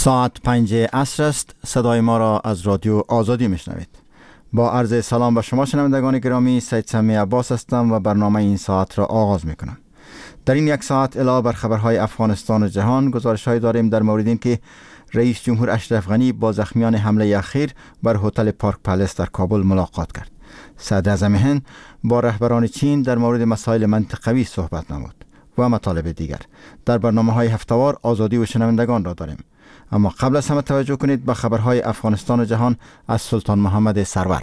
ساعت 5 عصر است. صدای ما را از رادیو آزادی میشنوید. با عرض سلام به شما شنوندگان گرامی، سید سمی عباس هستم و برنامه این ساعت را آغاز میکنم. در این یک ساعت علاوه بر خبرهای افغانستان و جهان، گزارش‌هایی داریم در مورد این که رئیس جمهور اشرف غنی با زخمیان حمله اخیر بر هتل پارک پلس در کابل ملاقات کرد. صدر اعظم هند با رهبران چین در مورد مسائل منطقوی صحبت نمود و مطالب دیگر. در برنامه‌های هفته‌وار آزادی و شنوندگان را داریم. اما قبل از همه توجه کنید به خبرهای افغانستان و جهان از سلطان محمد سرور.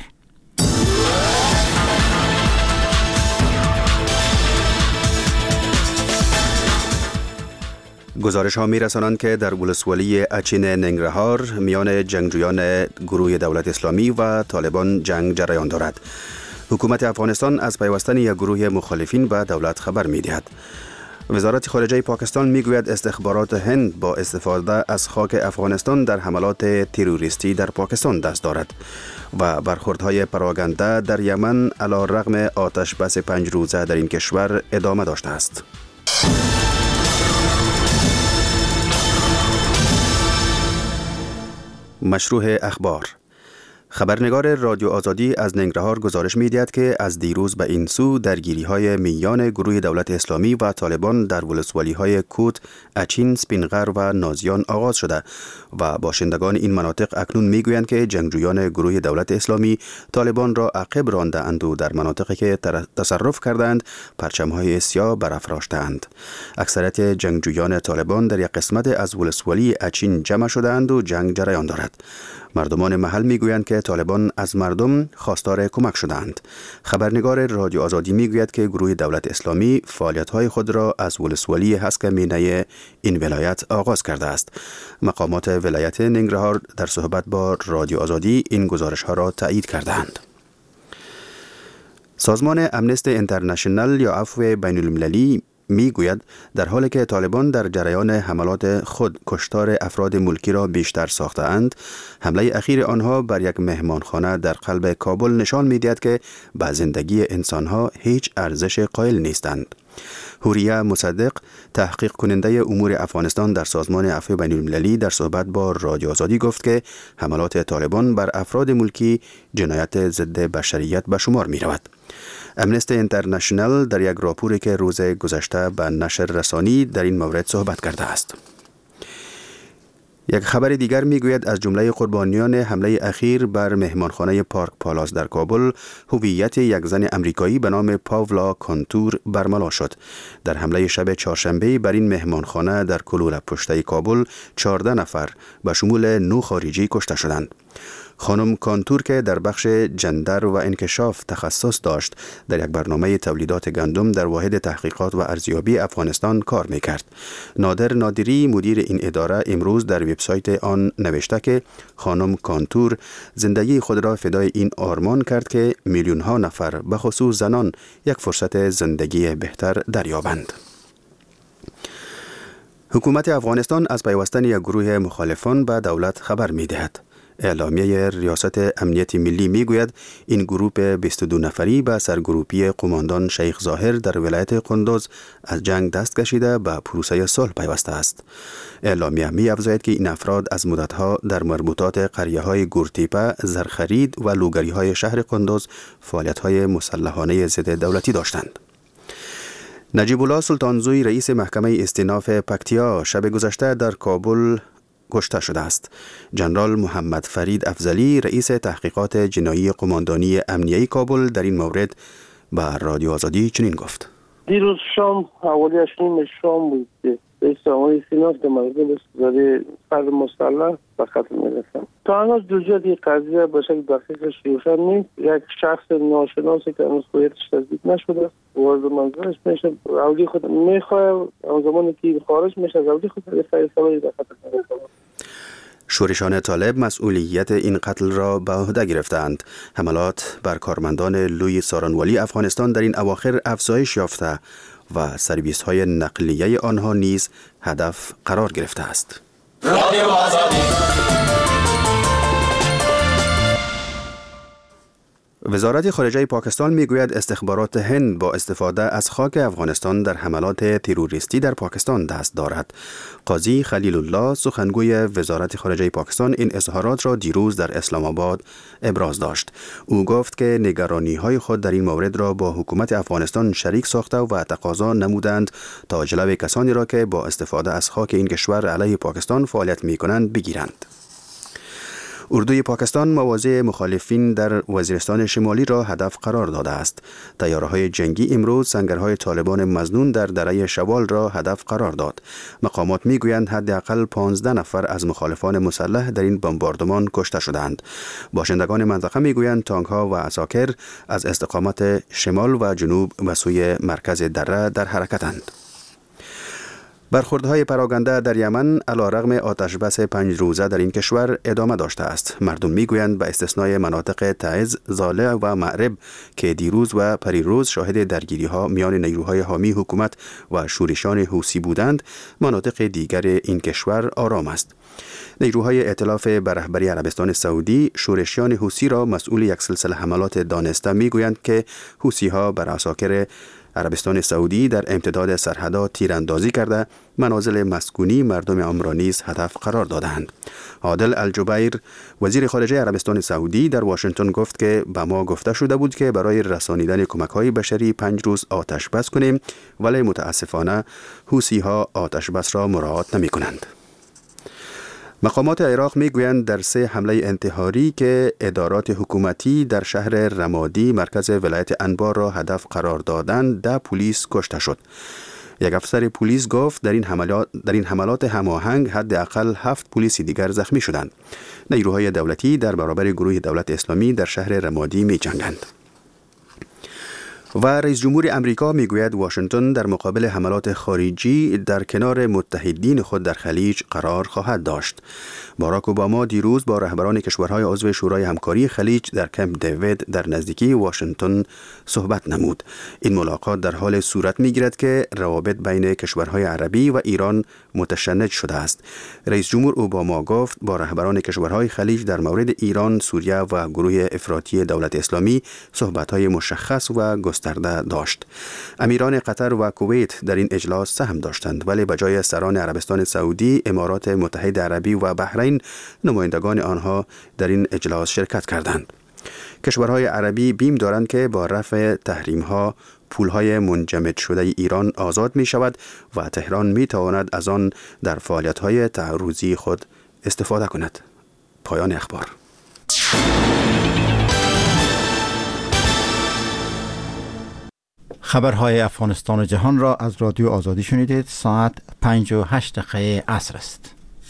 گزارش ها می رسانند که در ولسوالی اچین ننگرهار میان جنگجویان گروه دولت اسلامی و طالبان جنگ جریان دارد. حکومت افغانستان از پیوستن یک گروه مخالفین به دولت خبر می دهد. وزارت خارجه پاکستان می گوید استخبارات هند با استفاده از خاک افغانستان در حملات تروریستی در پاکستان دست دارد و برخوردهای پراگنده در یمن علی رغم آتش بس 5 روزه در این کشور ادامه داشته است. مشروع اخبار. خبرنگار رادیو آزادی از ننگرهار گزارش می‌دهد که از دیروز به این سو درگیری‌های میان گروه دولت اسلامی و طالبان در ولسوالی‌های کوت، اچین، سپینغر و نازیان آغاز شده و باشندگان این مناطق اکنون می‌گویند که جنگجویان گروه دولت اسلامی طالبان را عقب رانده‌اند و در مناطقی که تصرف کردند پرچم‌های سیاه برافراشته‌اند. اکثریت جنگجویان طالبان در یک قسمت از ولسوالی اچین جمع شده‌اند و جنگ جریان دارد. مردمان محل میگویند که طالبان از مردم خواستار کمک شدند. خبرنگار رادیو آزادی میگوید که گروه دولت اسلامی فعالیت‌های خود را از ولسوالی هسک مینه این ولایت آغاز کرده است. مقامات ولایت ننگرهار در صحبت با رادیو آزادی این گزارش‌ها را تایید کردند. سازمان امنستی اینترنشنال یا عفو بین المللی می گوید در حالی که طالبان در جریان حملات خود کشتار افراد ملکی را بیشتر ساخته اند، حمله اخیر آنها بر یک مهمانخانه در قلب کابل نشان می دهد که به زندگی انسانها هیچ ارزش قائل نیستند. حوریه مصدق، تحقیق کننده امور افغانستان در سازمان عفو بین المللی، در صحبت با رادیو آزادی گفت که حملات طالبان بر افراد ملکی جنایت ضد بشریت به شمار می رود. امنستی اینترنشنال در یک راپوری که روز گذشته به نشر رسانی در این مورد صحبت کرده است. یک خبر دیگر میگوید از جمله قربانیان حمله اخیر بر مهمانخانه پارک پالاس در کابل هویت یک زن امریکایی به نام پاولا کانتور برملا شد. در حمله شب چهارشنبه بر این مهمانخانه در کلوله پشته کابل 14 نفر به شمول 9 خارجی کشته شدند. خانم کانتور که در بخش جندر و انکشاف تخصص داشت، در یک برنامه تولیدات گندم در واحد تحقیقات و ارزیابی افغانستان کار میکرد. نادر نادری مدیر این اداره امروز در وبسایت آن نوشته که خانم کانتور زندگی خود را فدای این آرمان کرد که میلیون ها نفر به خصوص زنان یک فرصت زندگی بهتر دریابند. حکومت افغانستان از پیوستن یک گروه مخالفان به دولت خبر می‌دهد. اعلامیه ریاست امنیت ملی میگوید این گروه 22 نفری به سرگروپی قماندان شیخ ظاهر در ولایت قندوز از جنگ دست کشیده به پروسه صلح پیوسته است. اعلامیه می افزاید که این افراد از مدتها در مربوطات قریه‌های گورتیپه، زرخرید و لوگری‌های شهر قندوز فعالیت‌های مسلحانه ضد دولتی داشتند. نجیب الله سلطانزوی رئیس محکمه استیناف پکتیا شب گذشته در کابل کشته شده است. جنرال محمد فرید افضلی رئیس تحقیقات جنایی قماندانی امنیه کابل در این مورد به رادیو آزادی چنین گفت: دیروز شام حوالی 8 شام بود که رئیس محکمه استیناف که مردم استفاده فرد مسلح به قتل می‌رسند. تا هنوز جزئیات قضیه به شکل دقیقش روشن نیست. یک شخص ناشناسی که هنوز هویتش تصدیق نشده وارد منزلش میشه، اولی خود میخواه اون زمانی که خارج میشه از اولی خود فیصله به قتل میرسه. شورشان طالب مسئولیت این قتل را به عهده گرفتند. حملات بر کارمندان لوی سارانوالی افغانستان در این اواخر افزایش یافته و سرویس های نقلیه آنها نیز هدف قرار گرفته است. رادیو آزادی. وزارت خارجه پاکستان میگوید استخبارات هند با استفاده از خاک افغانستان در حملات تروریستی در پاکستان دست دارد. قاضی خلیل الله سخنگوی وزارت خارجه پاکستان این اظهارات را دیروز در اسلام آباد ابراز داشت. او گفت که نگرانی‌های خود در این مورد را با حکومت افغانستان شریک ساخته و تقاضا نمودند تا جلوی کسانی را که با استفاده از خاک این کشور علیه پاکستان فعالیت می‌کنند بگیرند. اردوی پاکستان مواضع مخالفین در وزیرستان شمالی را هدف قرار داده است. طیاره‌های جنگی امروز سنگرهای طالبان مظنون در دره شوال را هدف قرار داد. مقامات میگویند حداقل 15 نفر از مخالفان مسلح در این بمباردمان کشته شدند. باشندگان منطقه میگویند تانک‌ها و عساکر از استقامت شمال و جنوب به سوی مرکز دره در حرکتند. برخوردهای پراکنده در یمن علیرغم آتشبس 5 روزه در این کشور ادامه داشته است. مردم میگویند به استثنای مناطق تعز، زالع و معرب که دیروز و پریروز شاهد درگیری‌ها میان نیروهای حامی حکومت و شورشیان حوثی بودند، مناطق دیگر این کشور آرام است. نیروهای ائتلاف به رهبری عربستان سعودی شورشیان حوثی را مسئول یک سلسله حملات دانسته میگویند که حوثی‌ها بر عساکر عربستان سعودی در امتداد سرحدها تیراندازی کرده منازل مسکونی مردم آن را نیز هدف قرار دادند. عادل الجبیر وزیر خارجه عربستان سعودی در واشنگتن گفت که به ما گفته شده بود که برای رسانیدن کمک‌های بشری 5 روز آتش بس کنیم، ولی متاسفانه حوثی‌ها آتش بس را مراعات نمی‌کنند. مقامات عراق میگویند در 3 حمله انتحاری که ادارات حکومتی در شهر رمادی مرکز ولایت انبار را هدف قرار دادند 10 پلیس کشته شد. یک افسر پلیس گفت در این حملات هماهنگ حداقل 7 پلیس دیگر زخمی شدند. نیروهای دولتی در برابر گروه دولت اسلامی در شهر رمادی می‌جنگند. و رئیس جمهور امریکا میگوید واشنگتن در مقابل حملات خارجی در کنار متحدین خود در خلیج قرار خواهد داشت. باراک اوباما دیروز با رهبران کشورهای عضو شورای همکاری خلیج در کمپ دیوید در نزدیکی واشنگتن صحبت نمود. این ملاقات در حال صورت میگیرد که روابط بین کشورهای عربی و ایران متشنج شده است. رئیس جمهور اوباما گفت با رهبران کشورهای خلیج در مورد ایران، سوریه و گروه افراطی دولت اسلامی صحبت‌های مشخص و گسترده داشت. امیران قطر و کویت در این اجلاس سهم داشتند، ولی به جای سران عربستان سعودی، امارات متحده عربی و بحرین، نمایندگان آنها در این اجلاس شرکت کردند. کشورهای عربی بیم دارند که با رفع تحریم‌ها پولهای منجمد شده ایران آزاد می شود و تهران می تواند از آن در فعالیت‌های تعرضی خود استفاده کند. پایان اخبار. خبرهای افغانستان و جهان را از رادیو آزادی شنیدید. ساعت 5:08 عصر است.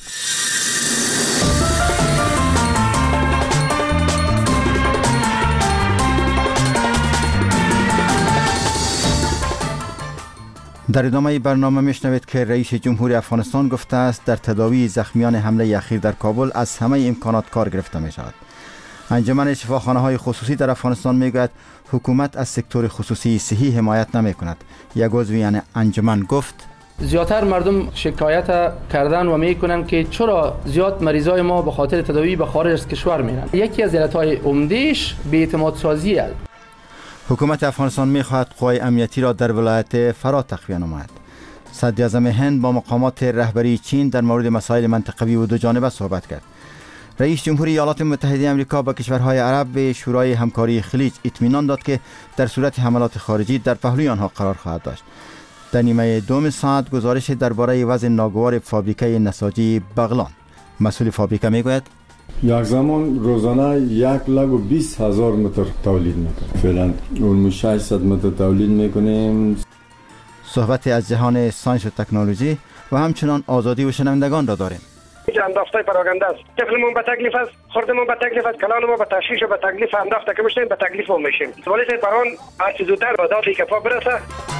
در ادامه برنامه میشنوید که رئیس جمهور افغانستان گفته است در تداوی زخمیان حمله اخیر در کابل از همه امکانات کار گرفته می شود. انجمن شفاخانه‌های خصوصی در افغانستان میگوید حکومت از سکتور خصوصی صحی حمایت نمی کند. یک عضو یعنی انجمن گفت زیادتر مردم شکایت کردن و میکنن که چرا زیاد مریضای ما به خاطر تداوی به خارج از کشور میرن. یکی از علتهای عمده‌اش بی‌اعتماد سازی است. حکومت افغانستان میخواهد قوای امنیتی را در ولایت فرات تقویت نماید. صدر اعظم هند با مقامات رهبری چین در مورد مسائل منطقوی و دو جانبه صحبت کرد. رئیس جمهور ایالات متحده آمریکا به کشورهای عرب به شورای همکاری خلیج اطمینان داد که در صورت حملات خارجی در پهلوی آنها قرار خواهد داشت. در نیمه دوم ساعت گزارش درباره وضع ناگوار فابریکه نساجی بغلان. مسئول فابریکه میگوید یک زمان روزانه 120,000 متر تولید میکنیم. فعلا اون 600 متر تولید میکنیم. صحبت از جهان ساینس و تکنولوژی و همچنان آزادی و شنوندگان را داریم. انداخته پراکنده است. طفلمون به تکلیف است، خردمون به تکلیف است، کلانمون به تشویش و به تکلیف انداخته که میشیم، به تکلیف هم میشیم. ولی پران هر چه زودتر به داد کفا برسه.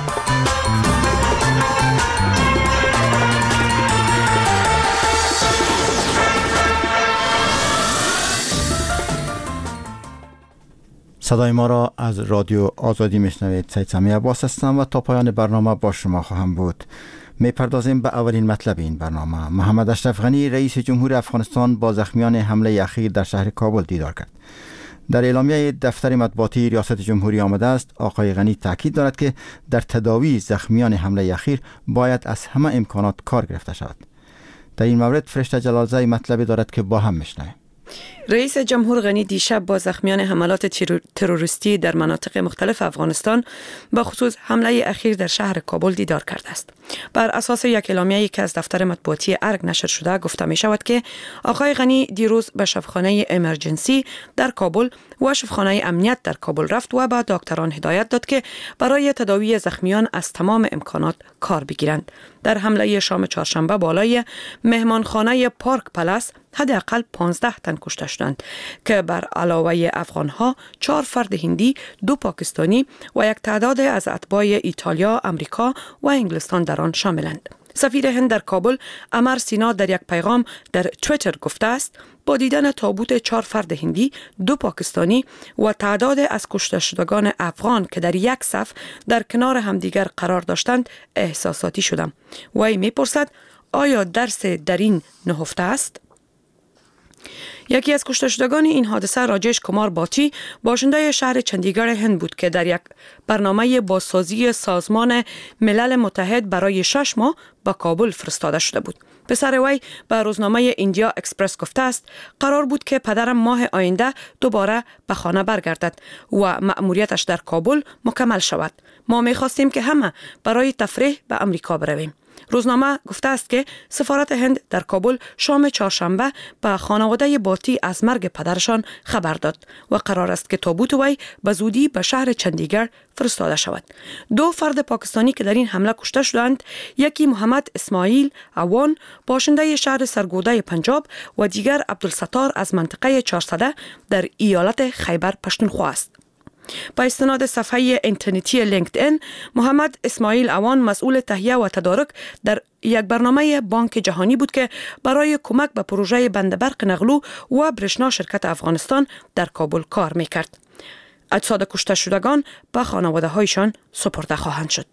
صدای ما را از رادیو آزادی میشنوید. سید سمی عباس هستم و تا پایان برنامه با شما خواهم بود. میپردازیم به اولین مطلب این برنامه. محمد اشرف غنی رئیس جمهور افغانستان با زخمیان حمله اخیر در شهر کابل دیدار کرد. در اعلامیه دفتر مطبوعاتی ریاست جمهوری آمده است آقای غنی تاکید دارد که در تداوی زخمیان حمله اخیر باید از همه امکانات کار گرفته شود. در این مورد فرشته جلالزاده مطلبی دارد که با هم میشنویم. رئیس جمهور غنی دیشب با زخمیان حملات تروریستی در مناطق مختلف افغانستان با خصوص حمله اخیر در شهر کابل دیدار کرده است. بر اساس یک اعلامیه‌ای که از دفتر مطبوعاتی ارگ نشر شده گفته می شود که آقای غنی دیروز به شفاخانه امرجنسی در کابل و شفاخانه امنیت در کابل رفت و به دکتران هدایت داد که برای تداوی زخمیان از تمام امکانات کار بگیرند. در حمله شام چهارشنبه بالای مهمانخانه پارک پلاس حداقل 15 تن کشته شدند که بر علاوه افغانها 4 فرد هندی، 2 پاکستانی و یک تعداد از اتباع ایتالیا، امریکا و انگلستان در آن شاملند. سفیر هند در کابل امر سینا در یک پیغام در توییتر گفته است با دیدن تابوت 4 فرد هندی، 2 پاکستانی و تعداد از کشته شدگان افغان که در یک صف در کنار همدیگر قرار داشتند احساساتی شدم. وی میپرسد آیا درس در این نهفته است؟ یکی از کشته شدگان این حادثه راجش کمار باتی باشنده شهر چندیگڑ هند بود که در یک برنامه بازسازی سازمان ملل متحد برای 6 ماه به کابل فرستاده شده بود. پسر وی به روزنامه ایندیا اکسپرس گفته است قرار بود که پدرم ماه آینده دوباره به خانه برگردد و مأموریتش در کابل مکمل شود. ما می‌خواستیم که همه برای تفریح به امریکا برویم. روزنامه گفته است که سفارت هند در کابل شام چهارشنبه به خانواده باتی از مرگ پدرشان خبر داد و قرار است که تابوت وی به زودی به شهر چندیگڑ فرستاده شود. 2 فرد پاکستانی که در این حمله کشته شدند، یکی محمد اسماعیل اوان باشنده شهر سرگوده پنجاب و دیگر عبدالستار از منطقه 400 در ایالت خیبر پختونخوا است. با استناد صفحه اینترنتی لینکدین، محمد اسماعیل اوان مسئول تهیه و تدارک در یک برنامه بانک جهانی بود که برای کمک به پروژه بندربرق نقلو و برشنا شرکت افغانستان در کابل کار میکرد. اجساد کشته شدگان به خانواده هایشان سپرده خواهند شد.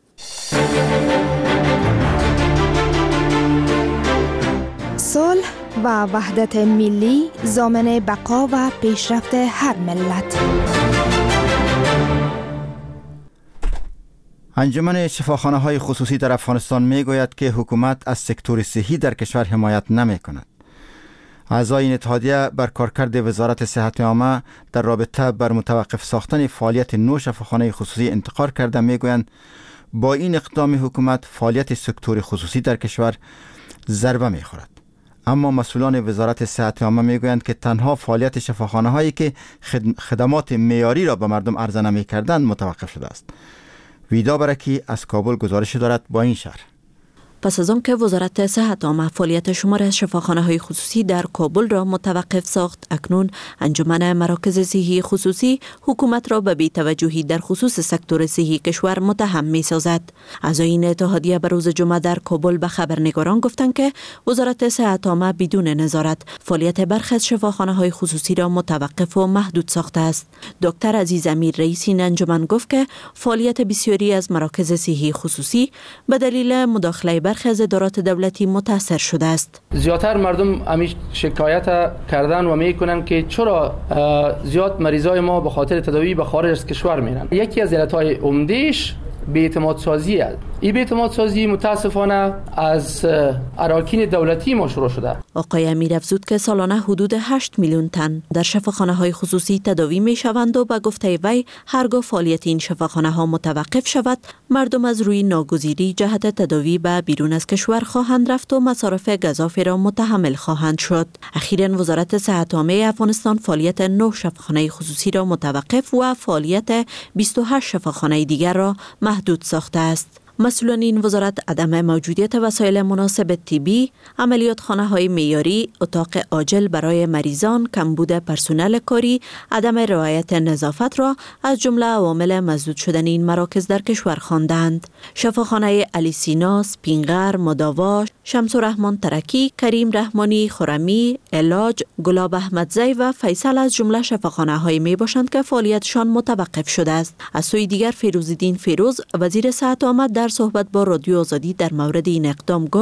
صلح و وحدت ملی ضامن بقا و پیشرفت هر ملت. انجمن شفاخانه‌های خصوصی در افغانستان میگوید که حکومت از سکتور صحی در کشور حمایت نمی‌کند. اعضای این اتحادیه بر کارکرد وزارت صحت عامه در رابطه بر متوقف ساختن فعالیت 9 شفاخانه خصوصی انتقاد کرده میگویند با این اقدام حکومت فعالیت سکتور خصوصی در کشور ضربه می‌خورد. اما مسئولان وزارت صحت عامه میگویند که تنها فعالیت شفاخانه‌هایی که خدمات معیاری را به مردم عرضه نمی‌کردند متوقف شده است. ویدا برکی از کابل گزارش دارد با این شرح. پس از آن که وزارت صحت عامه فعالیت شمار از شفاخانه‌های خصوصی در کابل را متوقف ساخت، اکنون انجمن مراکز صحی خصوصی حکومت را به بی‌توجهی در خصوص سکتور صحی کشور متهم می‌سازد. اعضای این اتحادیه به روز جمعه در کابل به خبرنگاران گفتند که وزارت صحت عامه بدون نظارت فعالیت برخی از شفاخانه‌های خصوصی را متوقف و محدود ساخته است. دکتر عزیز امیر رئیس این انجمن گفت که فعالیت بسیاری از مراکز صحی خصوصی به دلیل مداخله برخی از ادارات دولتی متاثر شده است. زیادتر مردم همیشه شکایت کردن و میکنن که چرا زیاد مریضای ما به خاطر تداوی به خارج از کشور میرن. یکی از علتهای عمده‌اش بی‌اعتماد سازی است. این بی‌اعتماد سازی متاسفانه از اراکین دولتی ما شروع شده. آقای امیر افزود که سالانه حدود 8 میلیون تن در شفاخانه‌های خصوصی تداوی می‌شوند و به گفته وی هرگاه فعالیت این شفاخانه‌ها متوقف شود، مردم از روی ناگزیری جهت تداوی به بیرون از کشور خواهند رفت و مصارف گزافه را متحمل خواهند شد. اخیراً وزارت صحت عامه افغانستان فعالیت 9 شفاخانه خصوصی را متوقف و فعالیت 28 شفاخانه دیگر را محدود ساخته است. مسئولان این وزارت عدم موجودیت وسایل مناسب طبی، عملیات خانه‌های معیاری، اتاق عاجل برای مریضان، کمبود پرسنل کاری، عدم رعایت نظافت را از جمله عوامل مسدود شدن این مراکز در کشور خواندند. شفاخانه علی سینا، سپینغر، مداوا، شمس الرحمن ترکی، کریم رحمانی خرمی، علاج، گلاب احمدزی و فیصل از جمله شفاخانه‌هایی میباشند که فعالیتشان متوقف شده است. از سوی دیگر فیروزالدین فیروز وزیر صحت عامه در صحبت با رادیو آزادی در مورد این اقدام گفت: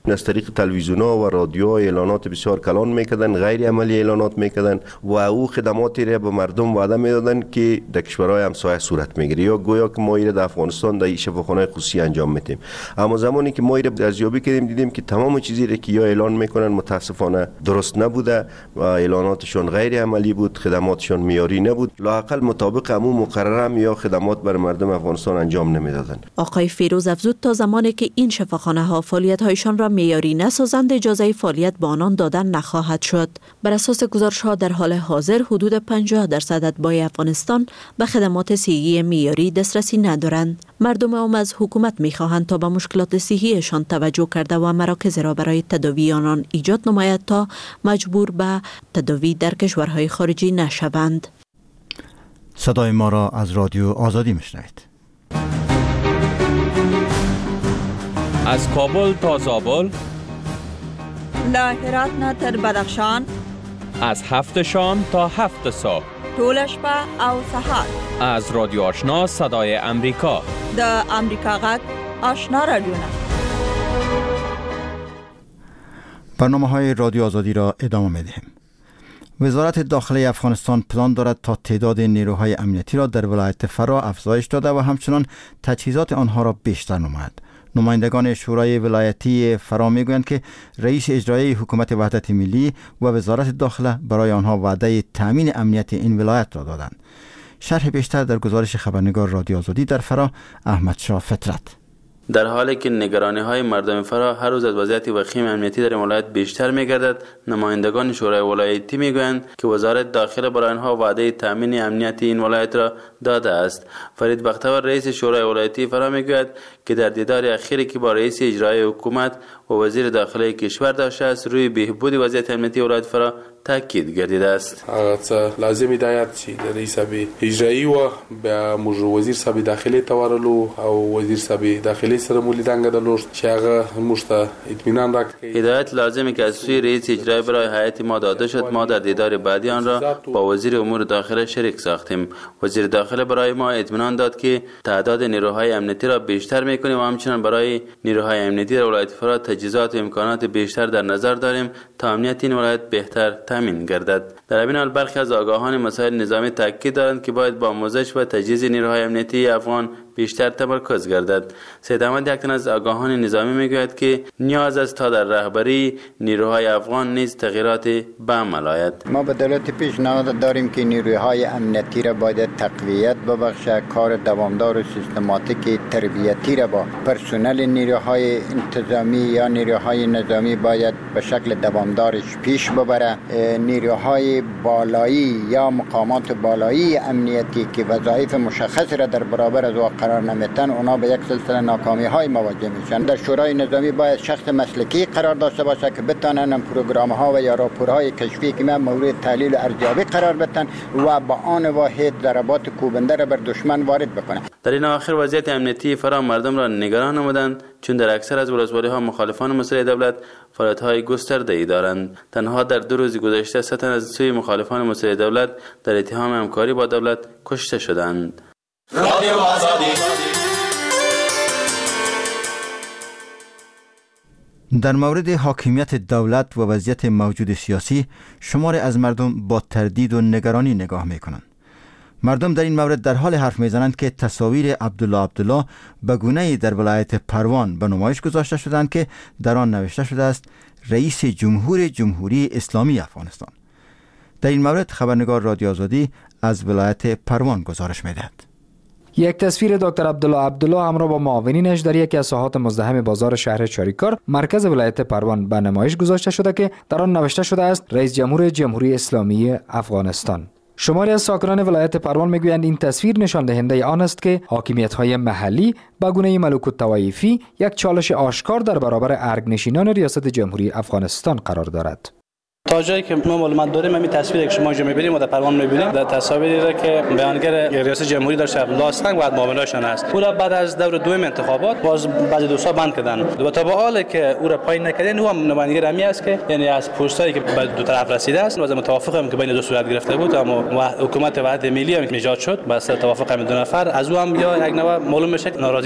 از طریق تلویزیون‌ها و رادیوها اعلانات بسیار کلان میکردن، غیر عملی اعلانات میکردن و او خدماتی را به مردم وعده میدادن که در کشورهای همسایه صورت میگیره، یا گویا که ما در افغانستان در شفاخانه خصوصی انجام میدیم. اما زمانی که ما ارزیابی کردیم دیدیم که تمام چیزی را که یا اعلان میکنن متاسفانه درست نبوده و اعلاناتشون غیر عملی بود، خدماتشون معیاری نبود، لااقل مطابق همون مقرره یا خدمات بر مردم افغانستان انجام نمیدادن. آقای فیروز افزود تا زمانی که این شفاخانه ها فعالیت‌هایشان را معیاری نسازند اجازه فعالیت به آنان دادن نخواهد شد. بر اساس گزارش‌ها در حال حاضر حدود 50% اتباع افغانستان به خدمات صحی معیاری دسترسی ندارند. مردم هم از حکومت می‌خواهند تا به مشکلات صحیشان توجه کرده و مراکز را برای تداوی آنان ایجاد نماید تا مجبور به تداوی در کشورهای خارجی نشوند. صدای ما را از رادیو آزادی میشنوید. از کابل تا زابل، له هرات نه تر بدخشان، از 7 شام تا 7 صبح، ټول شپه او سهار. از رادیو آشنا صدای امریکا، د امریکا غږ آشنا رادیو. برنامه‌های رادیو آزادی را ادامه می‌دهیم. وزارت داخلی افغانستان پلان دارد تا تعداد نیروهای امنیتی را در ولایت فرا افزایش داده و همچنان تجهیزات آنها را بیشتر نماید. نمایندگان شورای ولایتی فرا میگویند که رئیس اجرایی حکومت وحدت ملی و وزارت داخله برای آنها وعده تامین امنیت این ولایت را دادند. شرح بیشتر در گزارش خبرنگار رادیو آزادی در فرا، احمد شاه فطرت. در حالی که نگرانی‌های مردم فرا هر روز از وضعیت وخیم امنیتی در این ولایت بیشتر می‌گردد، نمایندگان شورای ولایتی می‌گویند که وزارت داخله برای آنها وعده تامین امنیت این ولایت را داده است. فرید بختور رئیس شورای ولایتی فرا می‌گوید که در دیدار اخیری که با رئیس اجرایی حکومت و وزیر داخلی کشور داشته است، روی بهبود وضعیت امنیتی ولایت فرا تاکید گردیده است. لازم هدایت شي د رئیس اجرایی و به وزیر صاحب داخلي تورلو او وزیر صاحب داخلي سره مولیدنګ دلور چې هغه مشته اطمینان راکړي. هدایت لازمه که از سوی رئیس اجرایی برای هیئت ما داده شد. ما در دیدار بعدی آن را با وزیر امور داخله شریک ساختیم. وزیر داخله برای ما اطمینان داد که تعداد نیروهای امنیتی را بیشتر می‌کنیم و همچنین برای نیروهای امنیتی در ولایت فرا تجهیزات و امکانات بیشتر در نظر داریم تا امنیت این ولایت بهتر تامین گردد. در همین حال برخی از آگاهان مسائل نظامی تاکید دارند که باید با آموزش و تجهیز نیروهای امنیتی افغان بیشتر تمرکز گردد. سید احمد یکتن از آگاهان نظامی میگوید که نیاز است تا در رهبری نیروهای افغان نیز تغییرات به عمل آید. ما به دولت پیشنهاد داریم که نیروهای امنیتی را باید تقویت ببخشه، کار دوامدار و سیستماتیک تربیتی را با پرسنل نیروهای انتظامی یا نیروهای نظامی باید به شکل دوامدارش پیش ببره. نیروهای بالایی یا مقامات بالایی امنیتی که وظایف مشخص را در برابر از قرار نمیتن، اونا به یک سلسله ناکامی های مواجه میشن. در شورای نظامی باید شخص مسلکی قرار داشته باشه که بتونن پروگرام ها و یا راپورهای کشفی که مورد تحلیل و ارزیابی قرار بدن و با آن واحد ضربات کوبنده را بر دشمن وارد بکنه. در این آخر وضعیت امنیتی فرا مردم را نگران نمودند، چون در اکثر از ولسوالی ها مخالفان مسئله دولت فعالیت‌های گسترده‌ای دارند. تنها در 2 روز گذشته 3 تن از سوی مخالفان مسئله دولت در اتهام همکاری با دولت کشته شدند. رادیو آزادی. در مورد حاکمیت دولت و وضعیت موجود سیاسی، شماری از مردم با تردید و نگرانی نگاه می‌کنند. مردم در این مورد در حال حرف می‌زنند که تصاویر عبدالله به گونه‌ای در ولایت پروان به نمایش گذاشته شدند که در آن نوشته شده است رئیس جمهوری اسلامی افغانستان. در این مورد خبرنگار رادیو آزادی از ولایت پروان گزارش می‌دهد. یک تصویر دکتر عبدالله همراه با معاونینش در یکی از ساحات مزدحم بازار شهر چاریکار مرکز ولایت پروان به نمایش گذاشته شده که در آن نوشته شده است رئیس جمهوری اسلامی افغانستان. شماری از ساکنان ولایت پروان میگویند این تصویر نشان دهنده آن است که حاکمیت‌های محلی به گونه ملوکوت طوایفی یک چالش آشکار در برابر ارگنشینان ریاست جمهوری افغانستان قرار دارد. تا جایی که ما معلومات داریم همین تصویری که شما اینجا می‌بینید و در پروان می‌بینید در تصاویری را که بیانگر ریاست جمهوری داشت عبدالله سنگ و معاونانشان است. او را بعد از دور دوم انتخابات باز بعضی دوستا بند کردن و تا به حالی که او را پایین نکردن او هم نماینده رمی است که یعنی از پستایی که به دو طرف رسیده است و از موافقم که بین دو صورت گرفته بود اما حکومت وحدت ملی هم ایجاد شد با توافق همین دو نفر از او هم یا یک نوع معلوم میشه ناراضی هستند.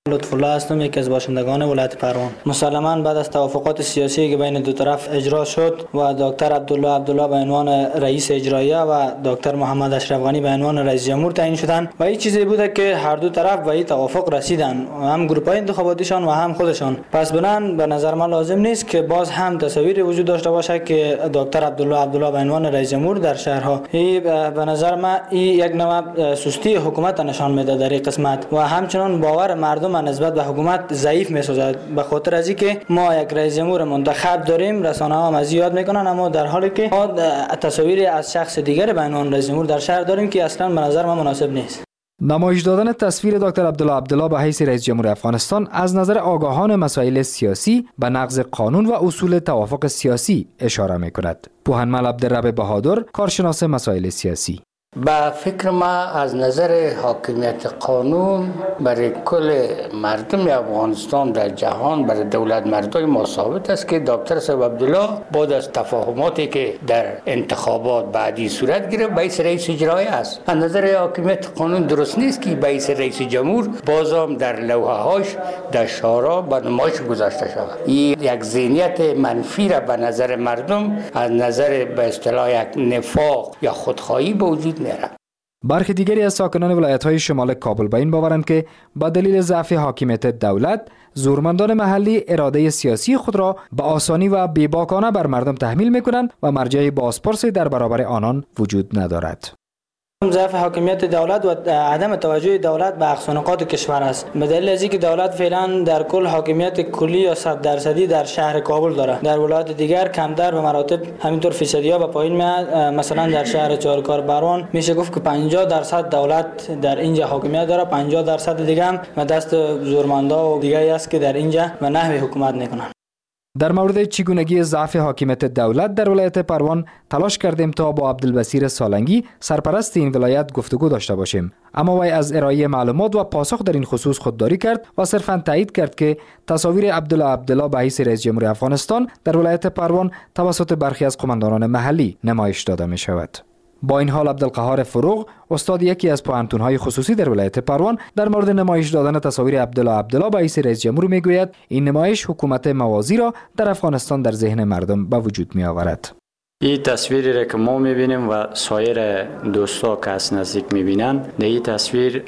لطف الله هستم، یکی از باشندگان ولایت پروان. مسلماً بعد از توافقات سیاسی که بین دو طرف اجرا شد و دکتر عبدالله به عنوان رئیس اجراییه و دکتر محمد اشرف غنی به عنوان رئیس جمهور تعیین شدند و این چیزی بوده که هر دو طرف به این توافق رسیدن، هم گروه‌های انتخاباتیشان و هم خودشان. پس بنان به نظر من لازم نیست که باز هم تصویری وجود داشته باشه که دکتر عبدالله به عنوان رئیس جمهور در شهرها. این به نظر من یک نوع سستی حکومت نشان میده در این قسمت و همچنان باور مردم نسبت به حکومت ضعیف می‌سازد، به خاطر از اینکه ما یک رئیس جمهور منتخب داریم. رسانه‌ها هم از یاد میکنن، اما در حالی که ما تصاویری از شخص دیگر به عنوان رئیس جمهور در شهر داریم که اصلا به نظر من مناسب نیست. نمایش دادن تصویر دکتر عبدالله به حیث رئیس جمهور افغانستان از نظر آگاهان مسائل سیاسی به نقض قانون و اصول توافق سیاسی اشاره می‌کند. پوهنمل عبدالرب بهادر، کارشناس مسائل سیاسی: با فکر ما از نظر حاکمیت قانون برای کل مردم افغانستان در جهان برای دولت مردای ما ثابت است که دکتر صاحب عبدالله بعد از تفاهماتی که در انتخابات بعدی صورت گرفت بیس رئیس اجرایی است. از نظر حاکمیت قانون درست نیست که بیس رئیس جمهور بازم در لوحه‌هاش در شورا به نمایش گذاشته شود. این یک ذهنیت منفی را به نظر مردم از نظر به اصطلاح یک نفاق یا خودخواهی به وجود میارد. برخی دیگری از ساکنان ولایت‌های شمال کابل به این باورند که با دلیل ضعف حاکمیت دولت، زورمندان محلی اراده سیاسی خود را به آسانی و بی‌باکانه بر مردم تحمیل می‌کنند و مرجع بازپرسی در برابر آنان وجود ندارد. ضعف حاکمیت دولت و عدم توجه دولت به اقصانقات کشور است. به دلیل از اینکه دولت فعلا در کل حاکمیت کلی یا 100% در شهر کابل دارد، در ولایت دیگر کمتر به مراتب همینطور فیصدی‌ها به پایین میاد. مثلا در شهر چهارکار بروان میشه گفت که 50% دولت در اینجا حاکمیت داره، 50% دیگه هم به دست زورمندا و دیگری است که در اینجا به نحوی حکومت میکنن. در مورد چگونگی ضعف حاکمیت دولت در ولایت پروان تلاش کردیم تا با عبدالبصیر سالنگی، سرپرست این ولایت، گفتگو داشته باشیم، اما وی از ارائه معلومات و پاسخ در این خصوص خودداری کرد و صرفاً تایید کرد که تصاویر عبدالله به حیث رئیس جمهور افغانستان در ولایت پروان توسط برخی از قماندانان محلی نمایش داده می شود. با این حال عبدالقهار فروغ، استاد یکی از پوهنتون‌های خصوصی در ولایت پروان، در مورد نمایش دادن تصاویر عبدالله به حیث رئیس جمهور میگوید این نمایش حکومت موازی را در افغانستان در ذهن مردم به وجود میآورد. این تصویری را که ما میبینیم و سایر دوستا که از نزدیک میبینن، در این تصویر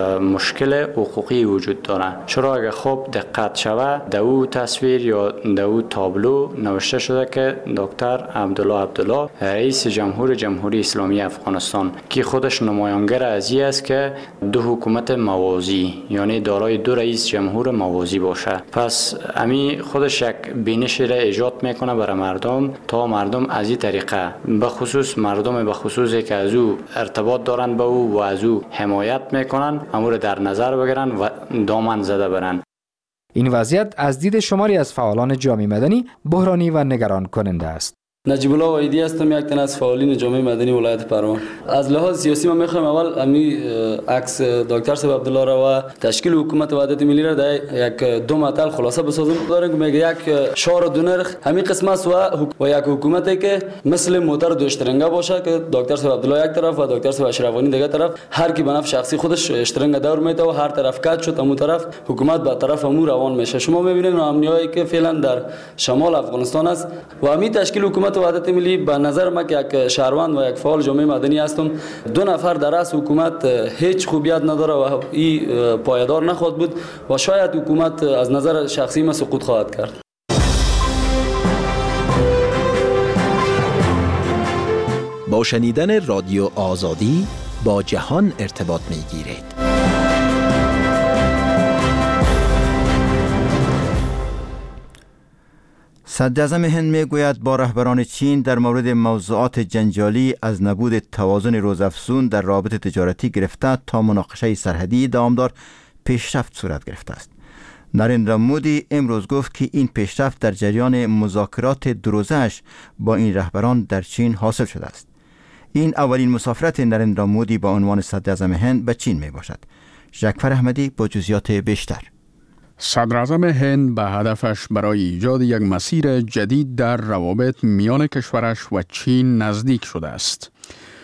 مشکل حقوقی وجود داره. چرا اگه خوب دقت شوه در او تصویر یا در او تابلو نوشته شده که دکتر عبدالله رئیس جمهوری اسلامی افغانستان که خودش نمایانگر از این است که دو حکومت موازی، یعنی دارای دو رئیس جمهور موازی باشه. پس امی خودش یک بینش را ایجاد میکنه برای مردم تا مردم از این طریقه به خصوص مردم به خصوصی که از او ارتباط دارن به او و از او حمایت میکنن امور در نظر بگیرن و دامن زده برن. این وضعیت از دید شماری از فعالان جامعه مدنی بحرانی و نگران کننده است. نجیب الله وحیدی هستم، یک تن از فعالین جامعه مدنی ولایت پروان. از لحاظ سیاسی ما میخوایم اول امی عکس دکتر صاحب عبدالله را و تشکیل حکومت وحدت ملی را در یک دو مطلب خلاصه بسازیم. داریم که میگه یک شعار دو نرخ همین قسم است و یک حکومتی که مثل موتر دو اشترنگه باشه که دکتر صاحب عبدالله یک طرف و دکتر صاحب اشرف غنی دیگه طرف، هر کی به نفع شخصی خودش اشترنگه دور میته و هر طرف کج شد اون طرف حکومت به طرف امور روان میشه. شما میبینید ناامنیایی که فعلا در شمال افغانستان است و همین تشکیل حکومت وحدت ملی به نظر ما که یک شهروند و یک فعال جامعه مدنی هستم، دو نفر در رأس حکومت هیچ خوبیت نداره و این پایدار نخواهد بود و شاید حکومت از نظر شخصی ما سقوط خواهد کرد. با شنیدن رادیو آزادی با جهان ارتباط میگیرید. صدراعظم هند میگوید با رهبران چین در مورد موضوعات جنجالی از نبود توازن روزافزون در رابطه تجارتی گرفته تا مناقشه سرحدی دوامدار پیشرفت صورت گرفته است. نریندرا مودی امروز گفت که این پیشرفت در جریان مذاکرات دروزه‌اش با این رهبران در چین حاصل شده است. این اولین مسافرت نریندرا مودی با عنوان صدراعظم هند به چین می باشد. جعفر احمدی با جزئیات بیشتر. صدراعظم هند به هدفش برای ایجاد یک مسیر جدید در روابط میان کشورش و چین نزدیک شده است.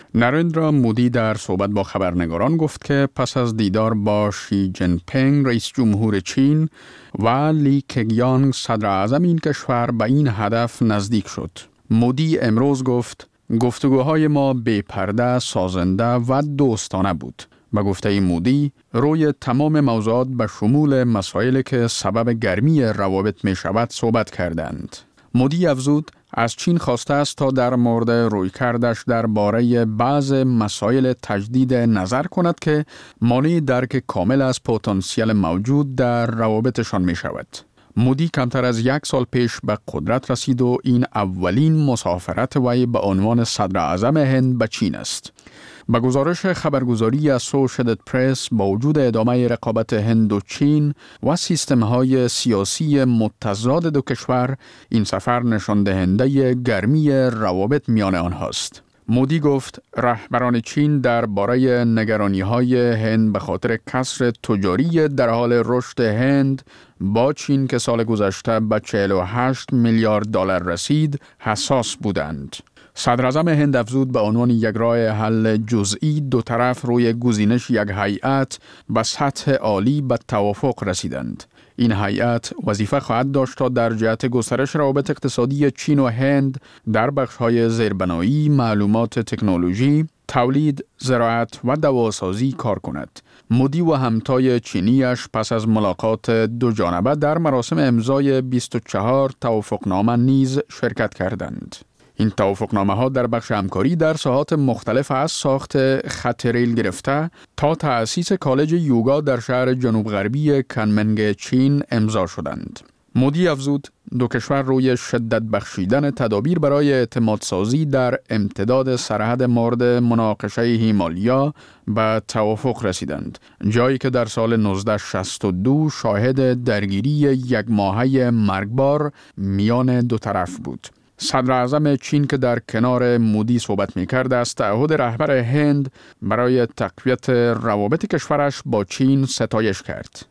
نریندرا مودی در صحبت با خبرنگاران گفت که پس از دیدار با شی جین پینگ رئیس جمهور چین و لی کگیانگ صدر اعظم این کشور به این هدف نزدیک شد. مودی امروز گفت گفتگوهای ما بی پرده، سازنده و دوستانه بود. به گفته مودی روی تمام موضوعات به شمول مسائلی که سبب گرمی روابط می شود صحبت کردند. مودی افزود از چین خواسته است تا در مورد رویکردش درباره بعض مسائل تجدید نظر کند که مانع درک کامل از پتانسیل موجود در روابطشان می شود. مودی کمتر از 1 سال پیش به قدرت رسید و این اولین مسافرت وی به عنوان صدر اعظم هند به چین است. با گزارش خبرگزاری اسوشییتد پرس با وجود ادامه رقابت هند و چین و سیستم‌های سیاسی متضاد دو کشور، این سفر نشان دهنده گرمی روابط میان آنهاست. مودی گفت رهبران چین درباره نگرانی‌های هند به خاطر کسر تجاری در حال رشد هند با چین که سال گذشته به 48 میلیارد دلار رسید حساس بودند. صدر اعظم هند افزود به عنوان یک راه حل جزئی دو طرف روی گزینش یک هیئت به سطح عالی به توافق رسیدند. این هیئت وظیفه خواهد داشت تا در جهت گسترش روابط اقتصادی چین و هند در بخش‌های زیربنایی، معلومات تکنولوژی، تولید، زراعت و دواسازی کار کند. مودی و همتای چینیش پس از ملاقات دو جانبه در مراسم امضای 24 توافقنامه نیز شرکت کردند. این توافقنامه ها در بخش همکاری در ساحات مختلف از ساخت خط ریل گرفته تا تأسیس کالج یوگا در شهر جنوب غربی کنمنگ چین امضا شدند. مودی افزود دو کشور روی شدت بخشیدن تدابیر برای اعتماد سازی در امتداد سرحد مورد مناقشه هیمالیا به توافق رسیدند، جایی که در سال 1962 شاهد درگیری یک ماهه مرگبار میان دو طرف بود. صدر اعظم چین که در کنار مودی صحبت می‌کرد از تعهد رهبر هند برای تقویت روابط کشورش با چین ستایش کرد.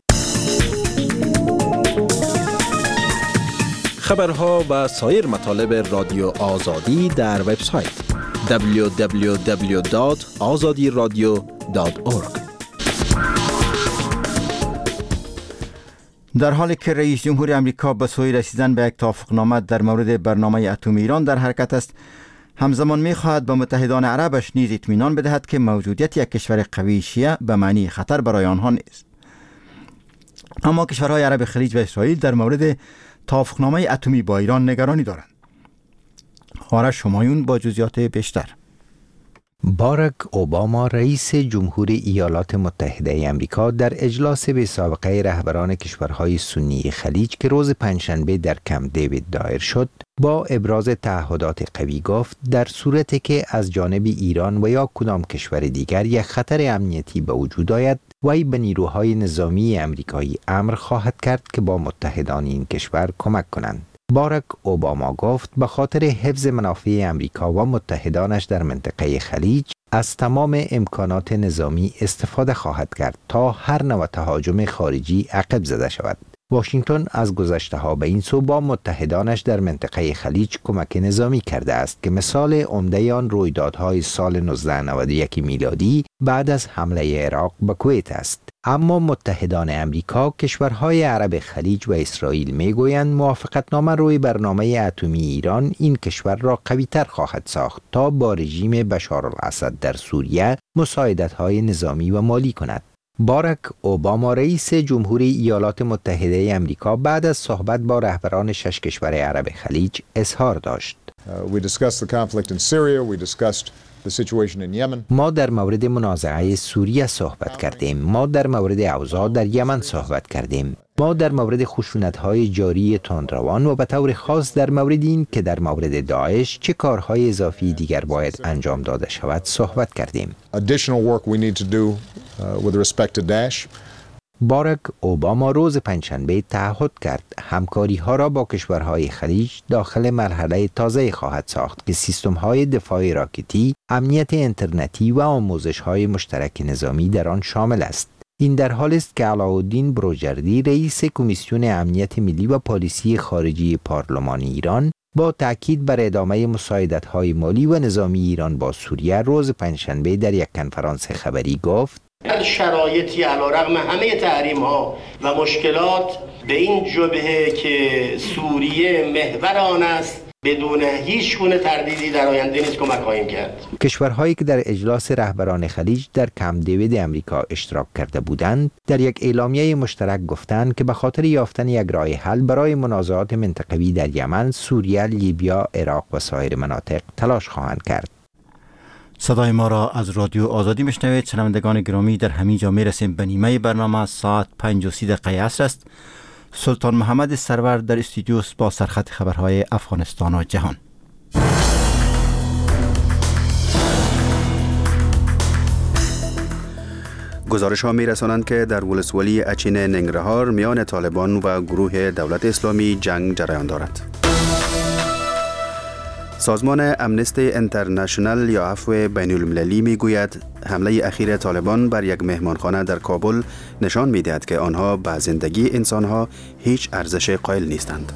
خبرها و سایر مطالب رادیو آزادی در وبسایت www.azadiradio.org. در حالی که رئیس جمهور امریکا به سوی رسیدن به یک توافقنامه در مورد برنامه اتمی ایران در حرکت است، همزمان می‌خواهد به متحدان عربش نیز اطمینان بدهد که موجودیت یک کشور قوی شیعه به معنی خطر برای آنها نیست. اما کشورهای عرب خلیج و اسرائیل در مورد توافقنامه اتمی با ایران نگرانی دارند. آرش همایون با جزئیات بیشتر. باراک اوباما رئیس جمهور ایالات متحده آمریکا در اجلاس به سابقه رهبران کشورهای سنی خلیج که روز پنجشنبه در کمپ دیوید دایر شد، با ابراز تعهدات قوی گفت در صورتی که از جانب ایران و یا کدام کشور دیگر یک خطر امنیتی به وجود آید، وی به نیروهای نظامی آمریکایی امر خواهد کرد که با متحدان این کشور کمک کنند. باراک اوباما گفت به خاطر حفظ منافع آمریکا و متحدانش در منطقه خلیج از تمام امکانات نظامی استفاده خواهد کرد تا هر نوع تهاجم خارجی عقب زده شود. واشنگتن از گذشته‌ها به این سو با متحدانش در منطقه خلیج کمک نظامی کرده است که مثال عمده آن رویدادهای سال 1991 میلادی بعد از حمله عراق به کویت است. اما متحدان امریکا، کشورهای عرب خلیج و اسرائیل میگویند موافقتنامه روی برنامه اتمی ایران این کشور را قوی‌تر خواهد ساخت تا با رژیم بشارالاسد در سوریه مساعدت‌های نظامی و مالی کند. باراک اوباما رئیس جمهور ایالات متحده آمریکا بعد از صحبت با رهبران 6 کشور عرب خلیج اظهار داشت. ما در مورد منازعه سوریه صحبت کردیم. ما در مورد اوضاع در یمن صحبت کردیم. ما در مورد خشونت‌های جاری تندروان و به طور خاص در مورد این که در مورد داعش چه کارهای اضافی دیگر باید انجام داده شود صحبت کردیم. باراک اوباما روز پنجشنبه تعهد کرد همکاری‌ها را با کشورهای خلیج داخل مرحله تازه خواهد ساخت که سیستم‌های دفاع راکتی، امنیت اینترنتی و آموزش‌های مشترک نظامی در آن شامل است. این در حالی است که علاءالدین بروجردی رئیس کمیسیون امنیت ملی و پالیسی خارجی پارلمان ایران با تاکید بر ادامه مساعدت‌های مالی و نظامی ایران با سوریه روز پنجشنبه در یک کنفرانس خبری گفت در شرایطی علیرغم همه تحریم‌ها و مشکلات به این جبهه که سوریه محور آن است بدون هیچ گونه تردیدی در آینده نیز کمک خواهیم کرد. کشورهایی که در اجلاس رهبران خلیج در کمپ دیوید امریکا اشتراک کرده بودند در یک اعلامیه مشترک گفتند که به خاطر یافتن یک راه حل برای منازعات منطقوی در یمن، سوریه، لیبیا، عراق و سایر مناطق تلاش خواهند کرد. صدای ما را از رادیو آزادی میشنوید. شنوندگان گرامی، در همین جا میرسیم به نیمه برنامه. ساعت 5:30 عصر است. سلطان محمد سرور در استودیو با سرخط خبرهای افغانستان و جهان. گزارش ها می رسانند که در ولسوالی اچین ننگرهار میان طالبان و گروه دولت اسلامی جنگ جریان دارد. سازمان امنستی انترنشنال یا عفو بین المللی می گوید حمله اخیر طالبان بر یک مهمانخانه در کابل نشان می دهد که آنها به زندگی انسانها هیچ ارزش قائل نیستند.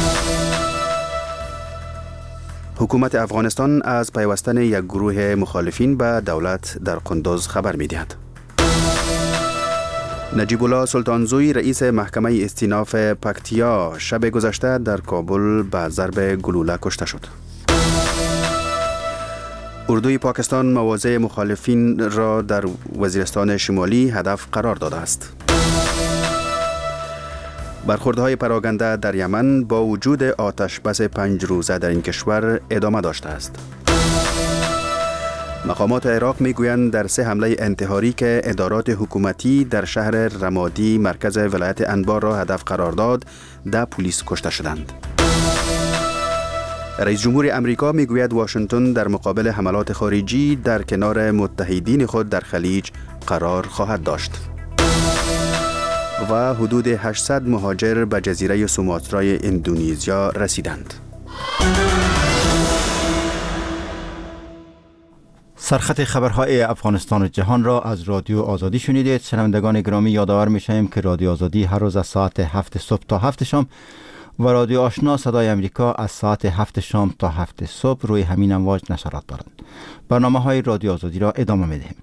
حکومت افغانستان از پیوستن یک گروه مخالفین به دولت در قندوز خبر می دهد. نجیب الله سلطانزوی رئیس محکمه استیناف پکتیا شب گذشته در کابل به ضرب گلوله کشته شد. اردوی پاکستان مواضع مخالفین را در وزیرستان شمالی هدف قرار داده است. برخوردهای پراکنده در یمن با وجود آتش بس 5 روزه در این کشور ادامه داشته است. مقامات عراق میگویند در 3 حمله انتحاری که ادارات حکومتی در شهر رمادی مرکز ولایت انبار را هدف قرار داد 10 پلیس کشته شدند. رئیس جمهور امریکا میگوید واشنگتن در مقابل حملات خارجی در کنار متحدین خود در خلیج قرار خواهد داشت. و حدود 800 مهاجر به جزیره سوماترای اندونزیا رسیدند. سرخط خبرهای افغانستان و جهان را از رادیو آزادی شنیدید. شنوندگان گرامی، یادآور می‌شویم که رادیو آزادی هر روز از ساعت 7 صبح تا 7 شام و رادیو آشنا صدای امریکا از ساعت 7 شام تا 7 صبح روی همین امواج نشرات دارند. برنامه‌های رادیو آزادی را ادامه می‌دهیم.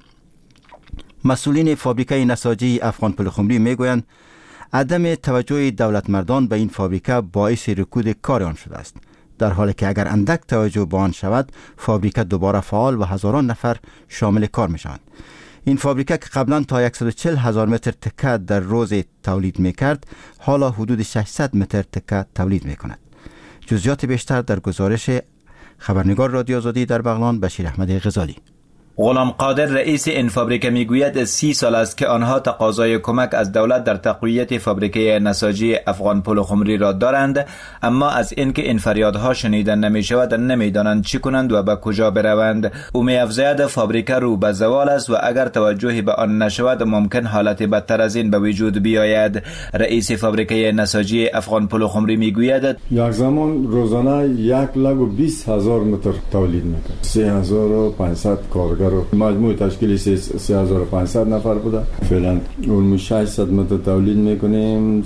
مسئولین فابریکه نساجی افغان پلخمری میگویند عدم توجه دولت مردان به این فابریکه باعث رکود کار آن شده است، در حالی که اگر اندک توجه به آن شود فابریکه دوباره فعال و هزاران نفر شامل کار می شوند. این فابریکه که قبلا تا 140,000 متر تکه در روز تولید می کرد حالا حدود 600 متر تکه تولید می کند. جزئیات بیشتر در گزارش خبرنگار رادیو آزادی در بغلان بشیر احمد غزالی. غلام قادر رئیس این فابریکه میگوید 30 سال است که آنها تقاضای کمک از دولت در تقویت فابریکه نساجی افغان پلخمری را دارند، اما از اینکه این فریادها شنیده نمی شود نمیدانند چی کنند و به کجا بروند. او می‌افزاید فابریکه رو به زوال است و اگر توجهی به آن نشود ممکن حالت بدتر از این به وجود بیاید. رئیس فابریکه نساجی افغان پلخمری میگوید یک زمان روزانه 120,000 متر تولید می‌کرد. 3500 کارگر مجموع تشکیل 3500 نفر بوده. فعلا اون 600 متر تولید میکنیم،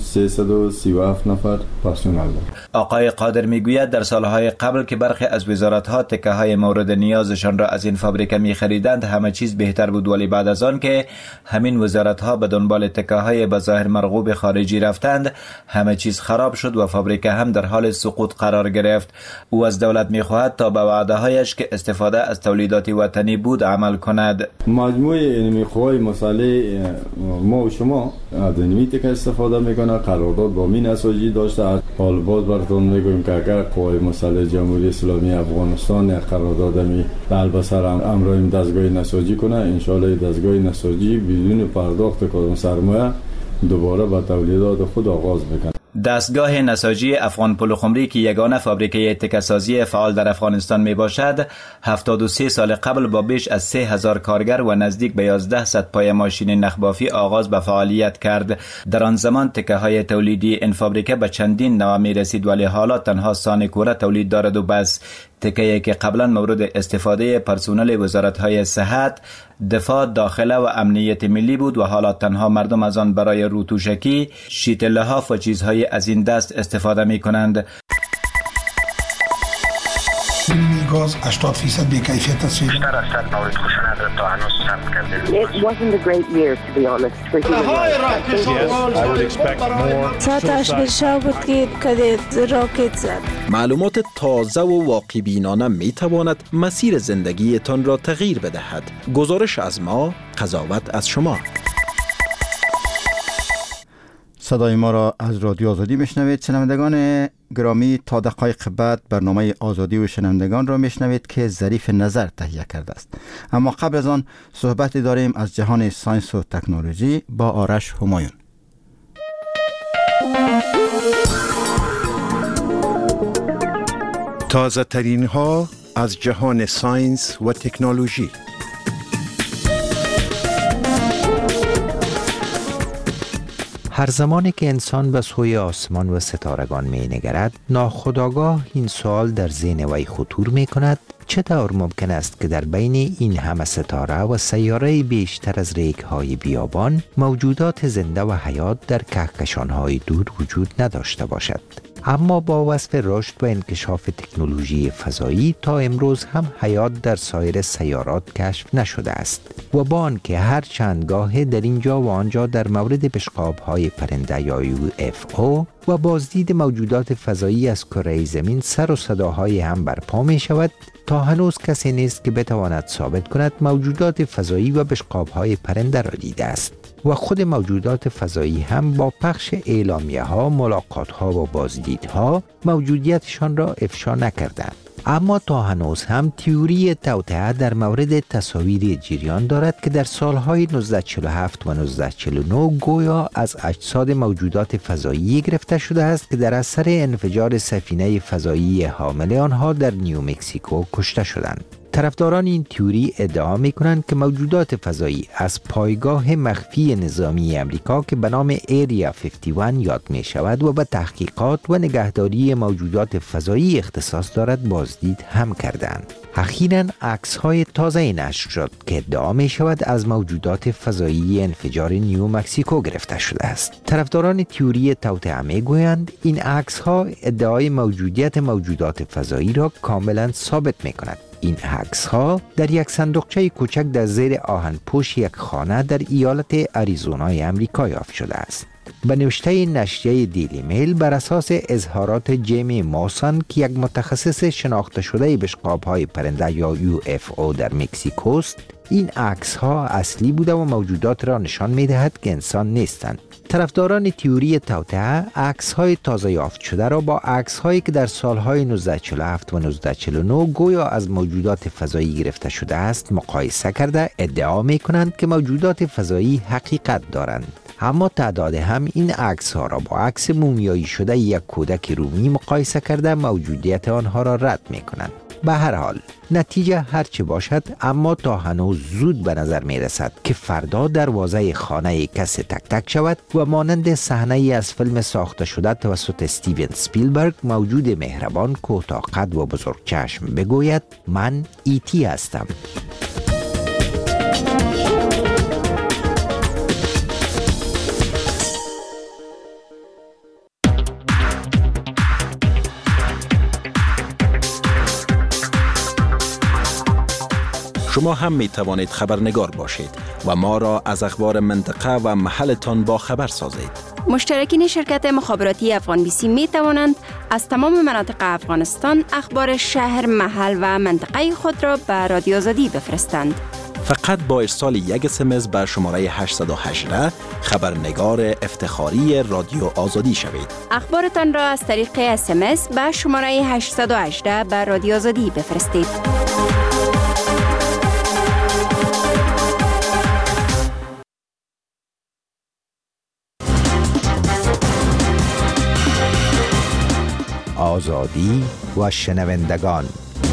337 نفر پرسنل داریم. آقای قادر میگوید در سالهای قبل که برخی از وزارت‌ها تکه‌های مورد نیازشان را از این فابریکه می‌خریدند همه چیز بهتر بود، ولی بعد از آن که همین وزارت‌ها به دنبال تکه‌های بظاهر مرغوب خارجی رفتند همه چیز خراب شد و فابریکه هم در حال سقوط قرار گرفت. او از دولت می‌خواهد تا به وعده‌هایش که استفاده از تولیدات وطنی بود عمل کند. مجموعه اینمی خواهی مسئله ما و شما از اینمی که استفاده میکنه قرارداد با مین نساجی داشته. حال باز براتون میگویم که اگر قوای مسئله جمهوری اسلامی افغانستان یک قرارداد می بلبسر امرایم دستگاه نساجی کنه، انشالله دستگاه نساجی بدون پرداخت کدام سرمایه دوباره با تولیدات خود آغاز بکنه. دستگاه نساجی افغان پلخمری که یگانه فابریکه تکه‌سازی فعال در افغانستان می باشد 73 سال قبل با بیش از 3000 کارگر و نزدیک به 1100 پای ماشین نخبافی آغاز به فعالیت کرد. در آن زمان تکه های تولیدی این فابریکه به چندین نوع می رسید، ولی حالا تنها سان کوره تولید دارد و بس. تکه‌ای که قبلا مورد استفاده پرسنل وزارت‌های صحت، دفاع، داخله و امنیت ملی بود و حالا تنها مردم از آن برای روتوشکی، شیت لحاف و چیزهای از این دست استفاده می‌کنند. گاز 80% بی‌کیفیت است. بیشتر از 100 مورد خشونت تا هنوز ثبت کرده. It wasn't a great year to be honest for human rights. Yes, I would expect more. ساعتش بشه بود که کدید راکت زد. معلومات تازه و واقع بینانه می تواند مسیر زندگیتان را تغییر بدهد. گزارش از ما، قضاوت از شما. صدای ما را از رادیو آزادی میشنوید. شنوندگان گرامی، تا دقایق بعد برنامه آزادی و شنوندگان را میشنوید که ظریف نظر تهیه کرده است. اما قبل از آن صحبتی داریم از جهان ساینس و تکنولوژی با آرش همایون. تازه ترین ها از جهان ساینس و تکنولوژی. هر زمانی که انسان به سوی آسمان و ستارگان می نگرد، ناخودآگاه این سوال در ذهن وی خطور می کند: چطور ممکن است که در بین این همه ستاره و سیاره بیشتر از ریگ‌های بیابان موجودات زنده و حیات در کهکشان‌های دور وجود نداشته باشد؟ اما با وصف رشد و انکشاف تکنولوژی فضایی تا امروز هم حیات در سایر سیارات کشف نشده است و با آنکه هر چند گاه در اینجا و آنجا در مورد بشقاب‌های پرنده یا UFO و بازدید موجودات فضایی از کره زمین سر و صداهای هم برپا می شود، تا هنوز کسی نیست که بتواند ثابت کند موجودات فضایی و بشقاب‌های پرنده را دیده است. و خود موجودات فضایی هم با پخش اعلامیه ها، ملاقات ها و بازدیدها موجودیتشان را افشا نکردند. اما تا هنوز هم تئوری توطئه در مورد تصاویر جریان دارد که در سالهای 1947 و 1949 گویا از اجساد موجودات فضایی گرفته شده است که در اثر انفجار سفینه فضایی حامل آنها در نیومکسیکو کشته شدند. طرفداران این تئوری ادعا می‌کنند که موجودات فضایی از پایگاه مخفی نظامی امریکا که به نام ایریا 51 یاد می‌شود و به تحقیقات و نگهداری موجودات فضایی اختصاص دارد بازدید هم کردند. اخیراً عکس‌های تازه نشر شد که ادعا می‌شود از موجودات فضایی انفجار نیومکسیکو گرفته شده است. طرفداران تئوری توطئه می‌گویند این عکس‌ها ادعای موجودیت موجودات فضایی را کاملاً ثابت می‌کند. این عکس‌ها در یک صندوقچه کوچک در زیر آهن‌پوش یک خانه در ایالت آریزونای امریکا یافت شده است. به نوشته نشریه دیلی میل بر اساس اظهارات جیمی موسان که یک متخصص شناخته شده بشقاب‌های پرنده یا UFO در مکزیکو است، این عکس‌ها اصلی بوده و موجودات را نشان می‌دهد که انسان نیستند. طرفداران تئوری توطئه عکس‌های تازه یافت شده را با عکس‌هایی که در سال‌های 1947 و 1949 گویا از موجودات فضایی گرفته شده است مقایسه کرده ادعا می‌کنند که موجودات فضایی حقیقت دارند. اما تعداد هم این عکس‌ها را با عکس مومیایی شده یک کودک رومی مقایسه کرده موجودیت آنها را رد می‌کنند. به هر حال نتیجه هرچه باشد، اما تا هنوز زود به نظر می رسد که فردا دروازه خانه کسی تک تک شود و مانند صحنه ای از فیلم ساخته شده توسط استیون اسپیلبرگ موجود مهربان کوتاه قد و بزرگ چشم بگوید من ایتی هستم. شما هم می توانید خبرنگار باشید و ما را از اخبار منطقه و محلتان با خبر سازید. مشترکین شرکت مخابراتی افغان بیسی می توانند از تمام مناطق افغانستان اخبار شهر، محل و منطقه خود را به رادیو آزادی بفرستند. فقط با ارسال یک SMS به شماره 818 خبرنگار افتخاری رادیو آزادی شوید. اخبارتان را از طریق SMS به شماره 818 به رادیو آزادی بفرستید. آزادی و شنوندگان.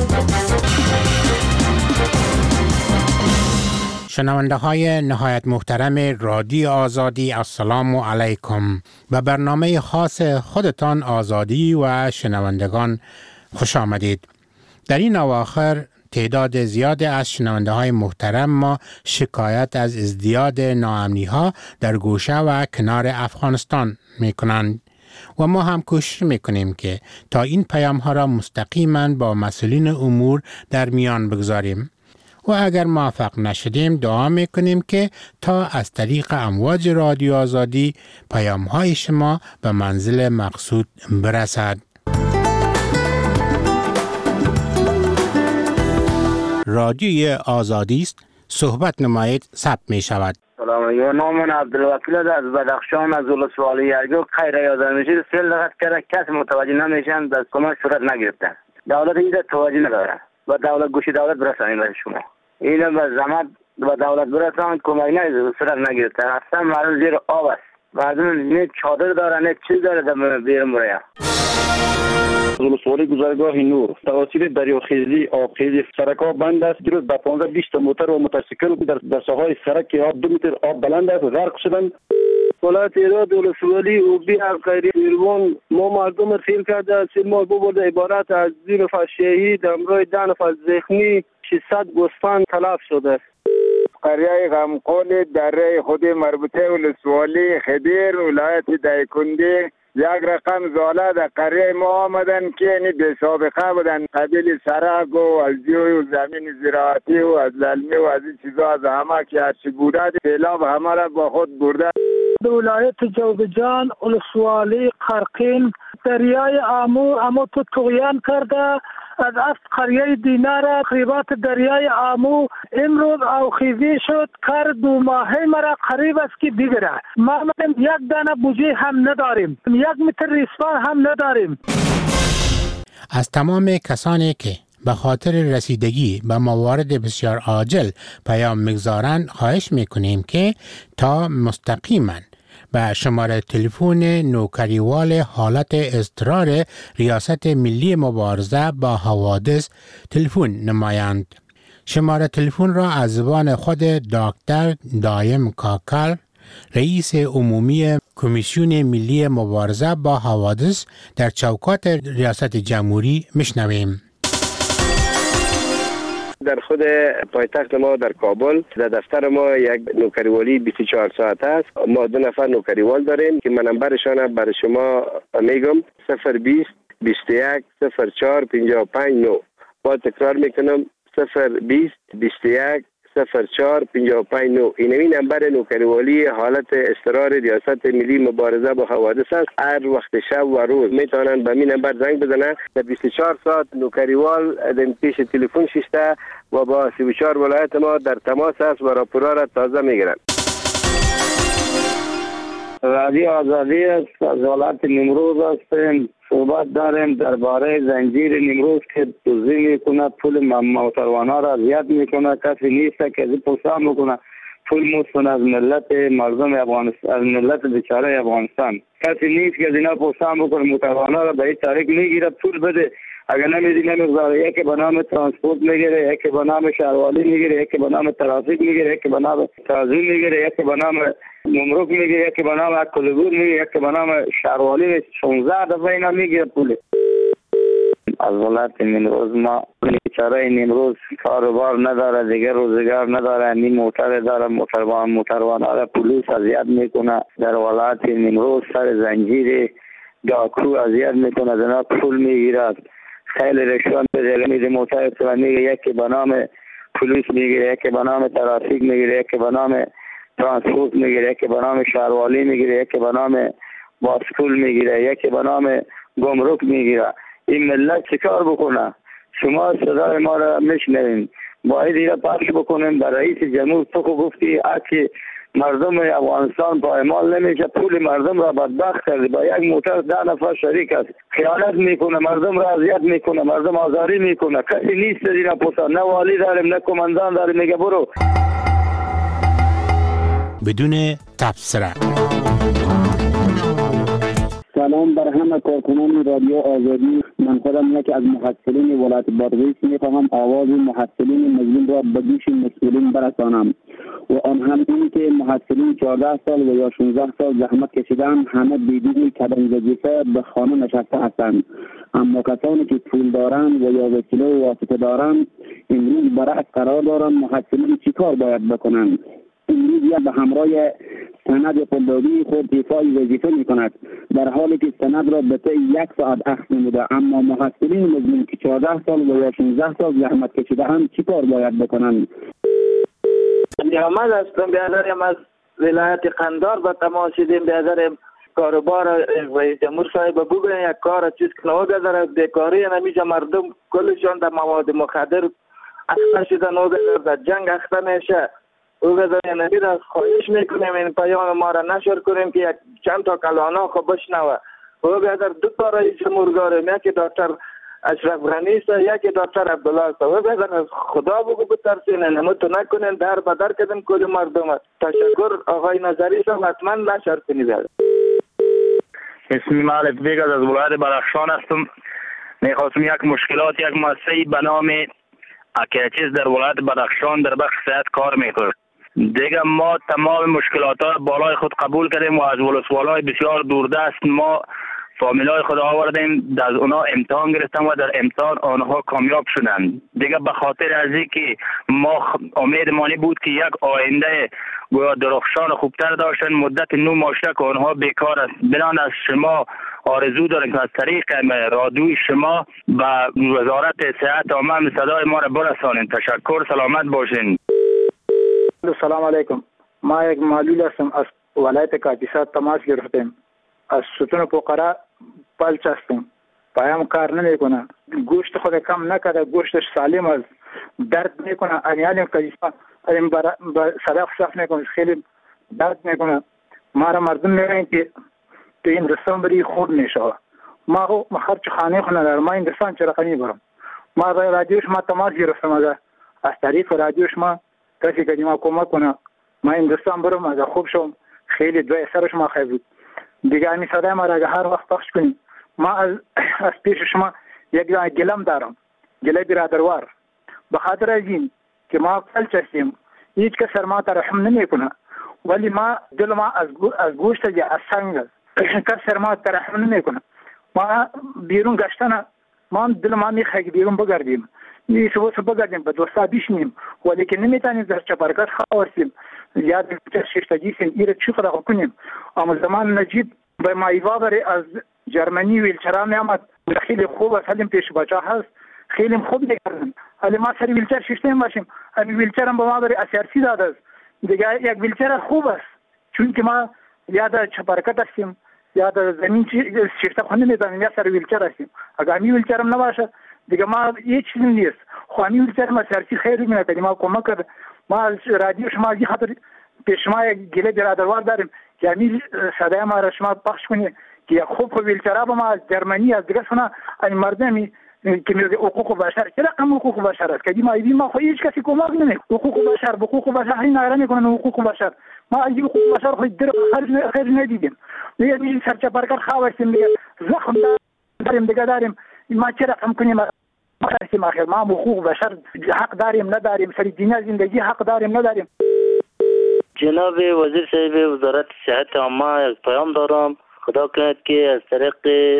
شنونده های نهایت محترم رادیو آزادی، السلام علیکم. به برنامه خاص خودتان آزادی و شنوندگان خوش آمدید. در این اواخر تعداد زیاد از شنونده های محترم ما شکایت از ازدیاد ناامنی ها در گوشه و کنار افغانستان می کنند و ما هم کوشش می کنیم که تا این پیام ها را مستقیما با مسئولین امور در میان بگذاریم و اگر موفق نشدیم دعا می کنیم که تا از طریق امواج رادیو آزادی پیام های شما به منزل مقصود برسد. رادیوی آزادی است، صحبت نمایید، ثبت می شود. سلام علیکم، نام عبدالوکیل از بدخشان از ولسوالی یرگو. خیر یادم میشه سیل لغت کرده کسی متوجه نمیشن، از کمک صورت نگرفتن. دولت اینجا توجه نداره و دولت گوشی دولت برسانید به شما. اینو به زحمت و دولت برسانید، کمک نه صورت نگرفتن. اصلا مردم زیر آب است. مردم نه چادر داره نه چیز داره در بیرون برای. ولسوالی گذرگاه نور توسط دریاخیزی آبخیزی سرک‌ها بند است. دیروز به 15-20 موتر و موتورسیکل در ساحای سرک آب 2 متر آب بلند است غرق شدند. ولایت ایراد ولسوالی اوبی حقیقی ایروان ما مردم سیل کرده، سیل ما بوده عبارت از 2 نفر شهید، امروز 10 نفر زخمی، 600 گوسفند تلف شده. قریه غمقول دره خود مربوطه ولسوالی خدیر ولایت دایکنده یک رقم زاله در قریه ما آمدن که یعنی به سابقه بودن، قبیل سرک و از جوی و زمین زراعتی و از للمه و از این چیزا از همه که هرچی بوده سیلاب همه را با خود برده. ولایت جوبجان ولسوالی قرقین دریای آمو تو طغیان کرده، از قریه دینار قریبات دریای آمو امروز آوخیزی شد، کار 2 ماهه مرا قریب است که دیگره. ما یک دانه بوجه هم نداریم، 1 متر ریسمان هم نداریم. از تمام کسانی که به خاطر رسیدگی به موارد بسیار عاجل پیام میگذارند خواهش میکنیم که تا مستقیما به شماره تلفن نوکریوال حالت اضطرار ریاست ملی مبارزه با حوادث تلفن نمایند. شماره تلفن را از زبان خود دکتر دایم کاکل، رئیس عمومی کمیسیون ملی مبارزه با حوادث در چوکات ریاست جمهوری میشنویم. در خود پایتخت ما در کابل در دفتر ما یک نوکریوالی 24 ساعت است. ما 2 نفر نوکریوال داریم که من نمبرشان برای شما میگم 020 21 04 55 9. با تکرار میکنم 020 21 04 55 9. این نمبر نوکریوالی حالت اضطرار ریاست ملی مبارزه با حوادث است. هر وقت شب و روز میتونن به این نمبر زنگ بزنن. در 24 ساعت نوکریوال در پیش تلفن شسته و با 34 ولایت ما در تماس است و راپورها را تازه میگیرند. رادیو آزادی است، از ولایت نیمروز هستیم. صحبت داریم درباره زنجیر نیمروز که دزدی میکنه، پول موتروانها را اذیت میکنه، کسی نیست که از پرسان بکنه پول مستن از ملت مردم افغانستان، از ملت بیچاره افغانستان. کسی نیست که از اینا پرسان بکنه، موتروانها را به این طریق میگیره پول بده، اگر نمیدی نمیگذاره. یکی به نام ترانسپورت میگیره، یکی به نام شهروالی میگیره، یکی به نام ترافیک میگیره، یکی به نام ترازی میگیره، یکی به نام نمرک میگیره، یکی به نام کلگور میگیره، یکی به نام شهروالی 16 دفعه اینا میگیره پول. از ولایت نیمروز ما بیچاره نیمروز کاروبار نداره، دیگه روزگار نداره، نیم موتر داره، موتروان را پلیس اذیت میکنه. در ولایت نیمروز سر زنجیر داکو اذیت میکنه، زنا پول میگیرد، خیلی رشوه میده. موتر تو میگه یکی به نام پلیس میگیره، یکی به نام ترافیک میگیره، یکی به نام ترانسپورت میگیره، یکی به نام شهروالی میگیره، یکی به نام باسکول میگیره، یکی به نام گمرک میگیره. این ملت چیکار بکنه؟ شما صدای ما را میشنوین، باید اینا پخش بکنیم. در رئیس جمهور تو گفتی اگه مردم افغانستان پایمال نمیشه، پول مردم را بدبخت کرده. با یک موتر 10 نفر شریک است، خیانت میکنه، مردم را اذیت میکنه، مردم آزاری میکنه. کسی نیست دینا پوسا، نه والی داریم نه کماندان داریم. میگه برو بدون تبصره. سلام بر همه کارکنان رادیو آزادی. من خودم یکی از محصلین ولایت بادغیس میخواهم آواز محصلین مظلوم را به گوش مسئولین برسانم و آن هم این که محصلین 14 سال و یا 16 سال زحمت کشیدن، همه بدون کدام وظیفه به خانه نشسته هستند. اما کسانی که پول دارند و یا وسیله و واسطه دارند امروز برعکس قرار دارند. محصلین چی کار باید بکنند؟ امروز یا به همراه سند قلابی خود ایفای وظیفه می کند، در حالی که سند را به طی 1 ساعت اخذ نموده. اما محصلین مزمون که 14 سال و یا 16 سال زحمت کشیده اند چی کار باید بکنند؟ نیامد هستم، بیادرم از ولایت قندار به تماس شدیم. بیادرم کاروبار رئیس جمهور صاحب بگوین یک کار چیز کنه و بیادر بیکاری نمیشه، مردم کلشان در مواد مخدر اخته شدن و در جنگ اخته میشه. او بیادر نمید از خواهش میکنیم این پیام ما را نشر کنیم که یک چند تا کلانا خب بشنوه. او بیادر 2 تا رئیس جمهور داریم، یکی دکتر اشرف غنی است، یکی دکتر عبدالله است. و بیادر از خدا بگو بترسین، نمتو نکنین، در بدر کردن کل مردم. تشکر آقای نظری صاحب، حتما نشر کنید. اسمی مالک بیگ از ولایت بدخشان هستم. میخواستم یک مشکلات یک مؤسسه به نام اکیچیز در ولایت بدخشان در بخش صحت کار میکنه. دیگه ما تمام مشکلات ها بالای خود قبول کردیم و از ولسوالای بسیار دوردست ما فامیلای خود آوردیم، از اونا امتحان گرفتم و در امتحان آنها کامیاب شدند. دیگه به خاطر از اینکه ما امید مانی بود که یک آینده گویا درخشان خوبتر داشتن، مدت 9 ماه که آنها بیکار است. بنان از شما آرزو داریم که از طریق رادیوی شما به وزارت صحت عامه صدای ما را برسانید. تشکر، سلامت باشین. سلام علیکم. ما یک معلول هستم، از ولایت کاپیسا تماس گرفتیم. از ستون فقرا پلچ هستم، پایم کار نمیکنه، گوشت خود کم نکرده، گوشتش سالم است، درد میکنه. انیالیم کاپیسا این صداق صاف میکنه، خیلی درد میکنه. ما را مردم میگن که تو این رستان بری خود میشه. ما خرچ خانه خونه دارم، ما این رستان چرا کنی برم؟ ما به رادیوش ما تماس گرفتم، از طریق رادیوش ما کسی که ما کمک کنه ما این رستان برم، از خوب شم. خیلی دوی سرش ما خیلی بود. دیگه همین صدای ما را اگه هر وقت پخش کنیم. ما از پیش شما یک گلم دارم، گله برادروار، به خاطر از این که ما فلج هستیم، هیچ کس ما ترحم نمیکنه، ولی ما دل ما از گوشت یا از سنگ است، کس ما ترحم نمیکنه. ما بیرون گشتن، ما دل ما میخواد که بیرون بگردیم، صبح بگردیم، به دوستا بشینیم، ولی که نمیتونیم در چپرکت خواستیم یا در ششتگی سیم ایره چی خدا کنیم. اما زمان نجیب به مایوا بری از جرمنی ویلچرا میامد، خیلی خوب است، حالیم پیش بچه هست، خیلی خوب میکردن. حالی ما سری ویلچر ششتیم باشیم، همین ویلچر هم به ما بری اسیارسی داده است. دیگه یک ویلچر خوب است، چون که ما یا در چپرکت هستیم یا در زمین ششته خونه میتونیم، یا سر ویلچر هستیم. اگر همین ویلچر هم نباشه دیگه ما هیچ چیزی نیست. خو همین ویلچر ما اسیارسی خیلی میتونیم، ما کمک کرد. ما از رادیو شما از خاطر پیش ما یک گله برادروار داریم که همین صدای ما را شما پخش کنید که خوب ویلچرا با ما از جرمنی از دیگه سنا این مردمی که میگه حقوق بشر، چرا هم حقوق بشر است که ما خو هیچ کسی کمک نمیکنه. حقوق بشر به حقوق بشر این نگران میکنن. حقوق بشر ما از حقوق بشر خو در خرج ندیدیم. میگه این سرچ برکر خواستیم، میگه زخم داریم دیگه داریم، ما چرا کم کنیم؟ ما حقوق بشر حق داریم نداریم؟ سری دنیا زندگی حق داریم نداریم؟ جناب وزیر صاحب وزارت صحت عامه یک پیام دارم، خدا کند که از طریق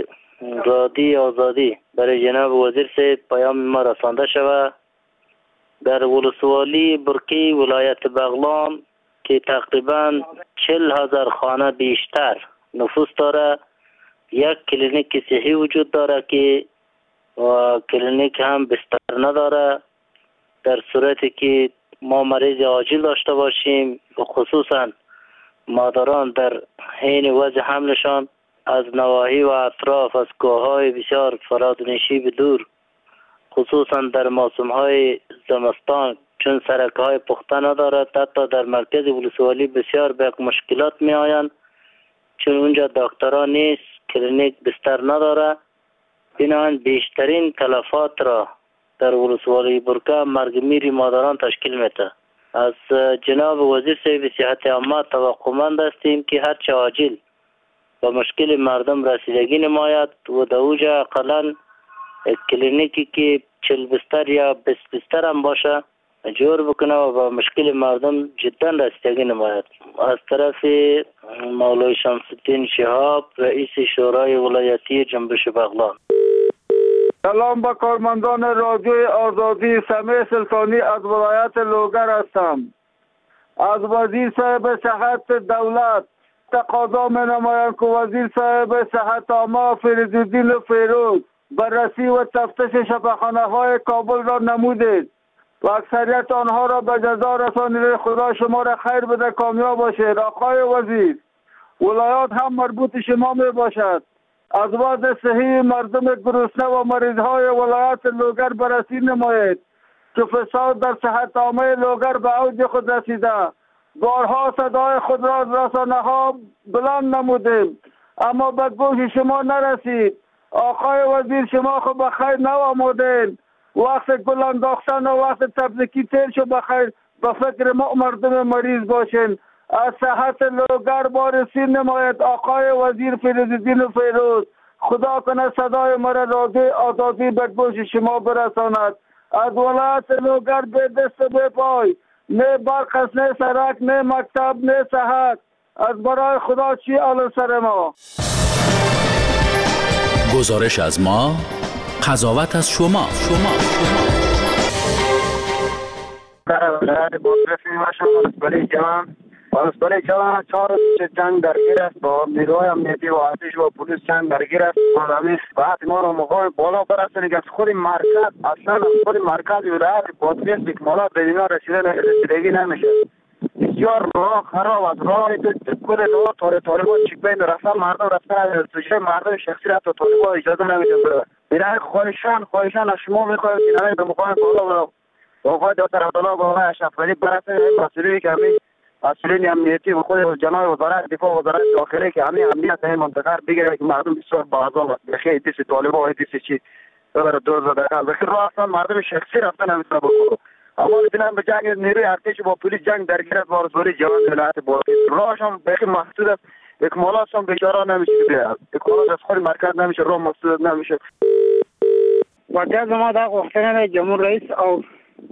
رادیو آزادی برای جناب وزیر صاحب پیام ما رسانده شود. در ولسوالی برکی ولایت بغلان که تقریبا 40,000 خانه بیشتر نفوس داره، یک کلینیک صحی وجود داره که و کلینیک هم بستر نداره. در صورتی که ما مریض عاجل داشته باشیم و خصوصا مادران در حین وضع حملشان از نواحی و اطراف از کوههای بسیار فرادنشی به دور، خصوصا در موسمهای زمستان چون سرکهای پخته ندارد، حتی در مرکز ولسوالی بسیار به مشکلات می آیند چون اونجا دکتران نیست، کلینیک بستر نداره. بنابراین بیشترین تلفات را در ولسوالی برکه مرگ میری مادران تشکیل میده. از جناب وزیر صاحب صحت عامه توقعمند هستیم که هر چه عاجل با مشکل مردم رسیدگی نماید و در اوجا اقلا کلینیکی که 40 بستر یا 20 بستر هم باشه جور بکنه و با مشکل مردم جدا رسیدگی نماید. از طرف مولای شمس الدین شهاب رئیس شورای ولایتی جنبش بغلان. سلام به کارمندان رادیوی آزادی. سمیع سلطانی از ولایت لوگر هستم. از وزیر صاحب صحت دولت تقاضا می نمایم که وزیر صاحب صحت عامه فریدالدین فیروز بررسی و تفتیش شفاخانه های کابل را نمودید و اکثریت آنها را به جزا رسانید. خدا شما را خیر بده، کامیاب باشید. آقای وزیر، ولایات هم مربوط شما می باشد. از وضع صحی مردم گرسنه و مریض های ولایت لوگر بررسی نمایید که فساد در صحت عامه لوگر به اوج خود رسیده. بارها صدای خود را رسانه ها بلند نمودیم اما به گوش شما نرسید. آقای وزیر، شما خود به خیر نوامدین. وقت گل انداختن و وقت تبریکی تیر شو بخیر. به فکر ما مردم مریض باشین. از صحت لوگر بارسی نماید. آقای وزیر فریدالدین فیروز، خدا کنه صدای مرا رادیوی آزادی به گوش شما برساند. از ولایت لوگر به دست به پای، نه برق است، نه سرک، نه مکتب، نه صحت. از برای خدا چی آل سر ما؟ گزارش از ما، قضاوت از شما. برای جوان 4 روز جنگ درگیر است با نیروهای امنیتی و ارتش و پلیس جنگ درگیر است. همین بعد ما رو مقام بالا برسونید از خود مرکز، اصلا خود مرکز ولایت بادغیس اکمالا به اینا رسیدگی نمیشه. بسیار راه خراب است. راه کل راه طالبان چک بین رفتن مردم رفتن سوژه مردم شخصی را تا طالبان اجازه نمیده. برای خواهشان از شما میخواهیم که همین به مقام بالا و آقای دکتر عبدالله و آقای اشرف غنی برسونید مسئولی که همین مسئولین امنیتی و خود جناب وزارت دفاع و وزارت داخلی که همین امنیت این منطقه بگیره که مردم بسیار بازار است. بخیر دیسی طالبان و دیسی چی ببره دور زده. بخیر راه اصلا مردم شخصی رفتن نمیتونه بکنه. اما میبینم به جنگ نیروی ارتش با پلیس جنگ درگیر است. وارثوری جوان ولایت بادغیس راهش هم بخیر محدود است. اکمالات هم بیچاره نمیشه بیاد. اکمالات از خود مرکز نمیشه، راه محدود نمیشه. واقعا ما دا غوښتنه جمهور رئیس او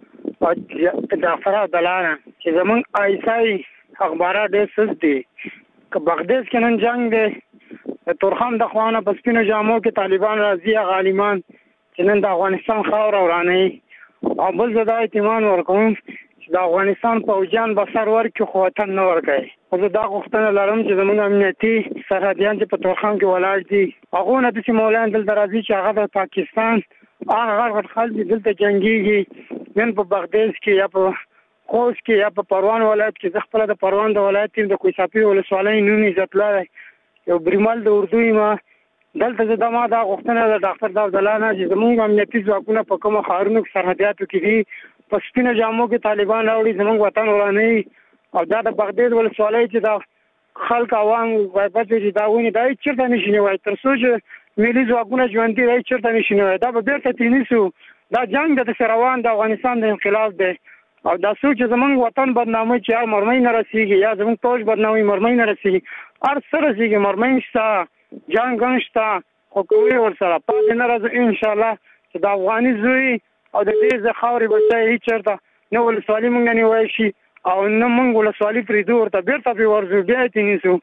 جعفر عبدالله چې زمونږ ایسای اخبارات ډېر سست دي. که بغداد کې نن جنگ دی، تورخم د خوانه په سپینو جامو کې طالبان راځي، هغه عالمان چې نن د افغانستان خاوره ورانوي. او بل زه دا اطمینان ورکوم چې د افغانستان پوځیان به سر ورکړي خو وطن نه ورکوي. خو زه دا غوښتنه لرم چې زمونږ امنیتي سرحدیان چې په تورخم کې ولاړ دي، هغو نه داسې مولایان دلته راځي چې هغه د پاکستان هغه غټ خلک دلته جنګېږي. نن په بغداد کې یا په خوست کې یا په پروان ولایت کې، زه خپله د پروان د ولایت یم، د کوهساپي ولسوالۍ نوم عزت الله یو بریمل د اردو یم. دلته زه ما دا غوښتنه د ډاکټر د عبدالله نه چې زمونږ امنیتي ځواکونه په کومو ښارونو کې سرحدیاتو کې دي، په سپینو جامو کې طالبان راوړي، زمونږ وطن ورانوي. او دا د بغداد ولسوالۍ چې دا خلک عوام غیبت چې دا ونې دا هېڅ چېرته نشي نیولی تر څو چې ملي ځواکونه ژوندي دا هېڅ چېرته نشي نیولی. دا به بېرته تېنیسو. دا جنگ د داسې روان د افغانستان د انقلاب دی. او دا څوک چې زمونږ وطن بدناموي چې یا مرمۍ نه رسېږي یا زمونږ فوج بدناموي مرمۍ نه رسېږي، هر څه رسېږي، مرمۍ شته، جنګ هم شته، خو که وي ورسره پاتې نه راځو انشاءالله چې د افغاني زوی او د دې خاورې بچی هېڅ چېرته نه ولسوالي مونږ نه نیولی شي او نه مونږ ولسوالي پرېږدو، ورته بېرته پرې ورځو، بیا یې تېنیسو.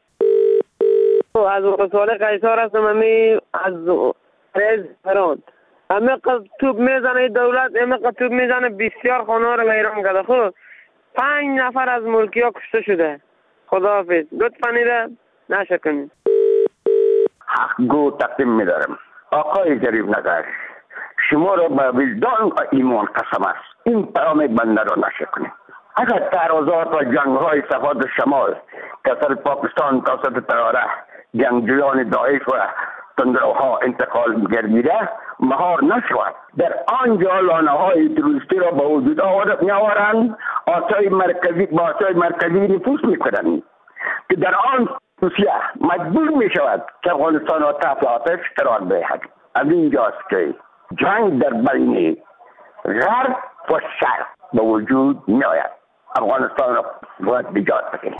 از ولسوالی قیصار هستم. همی از ریز فراد همه توپ میزنه دولت، همه توپ میزنه، بسیار خانه ها رو ویران کرده. خب 5 نفر از ملکی ها کشته شده. خداحافظ. لطفا نیره نشه کنید. حق گو تقدیم میدارم. آقای جریب نگر، شما را به وجدان و ایمان قسم است این پیام بنده را نشه کنید. اگر تعرضات و جنگ های صفات شمال کسر پاکستان توسط طیاره جنگجویان داعش و تندروها انتقال گردیده مهار نشود، در آنجا لانه های تروریستی را به وجود میآورند، آسای مرکزی نفوذ میکنند که در آن روسیه مجبور می شود که افغانستان را تحت آتش قرار دهد. از اینجاست که جنگ در بین غرب و شرق به وجود می آید. افغانستان را باید بجات بکنید.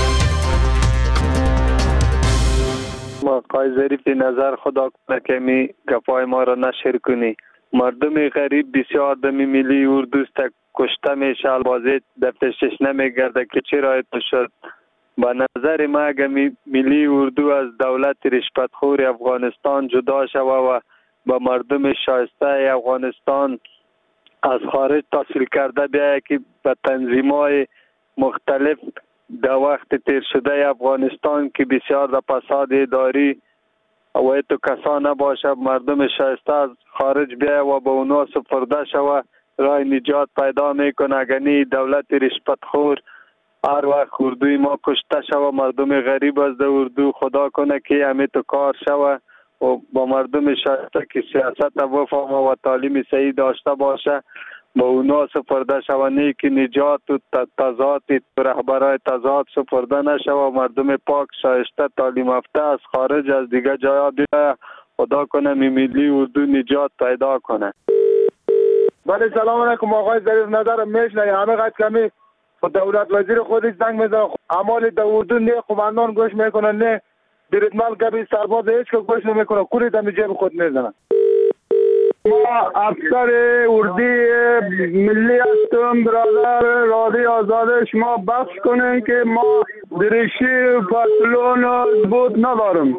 آقای ظریف نظر خدا کنه که می گپای ما را نشر کنی. مردم غریب بسیار دمی ملی اردوست کشته میشه، بازی دفترش نمیگرده که چرا اتو شد. به نظر ما اگر ملی اردو از دولت رشوتخور افغانستان جدا شوه و با مردم شایسته افغانستان از خارج تحصیل کرده بیاید که به تنظیم‌های مختلف در وقت تیر شده افغانستان که بسیار در فساد اداری و تو کسان نباشه، مردم شایسته از خارج بیاید و به اونا سپرده شود، راه نجات پیدا میکنه. اگرنی دولت رشوتخور هر وقت اردوی ما کشته شود، مردم غریب از در اردو خدا کنه که همه تو کار شود و با مردم شایسته که سیاست بفهمه و تعلیم صحیح داشته باشه با اونا سپرده شود، نه که نجات و تضاد رهبرای تضاد سپرده نشود و مردم پاک شایسته تعلیم یافته از خارج از دیگه جایا بیاید، خدا کنه ملی اردو نجات پیدا کنه. بله سلام علیکم آقای ظریف، نظرم میشنه همه قد کمی دولت وزیر خودش زنگ میزنه، اعمال در اردو نه قماندان گوش میکنه نه دیرتمال گبی سرباز هیچ که گوش نمیکنه، کولی دم جیب خود میزنه. ما افسر اردی ملی هستم برادر رادی آزاده، شما بخش کنین که ما درشی پتلون بود ندارم.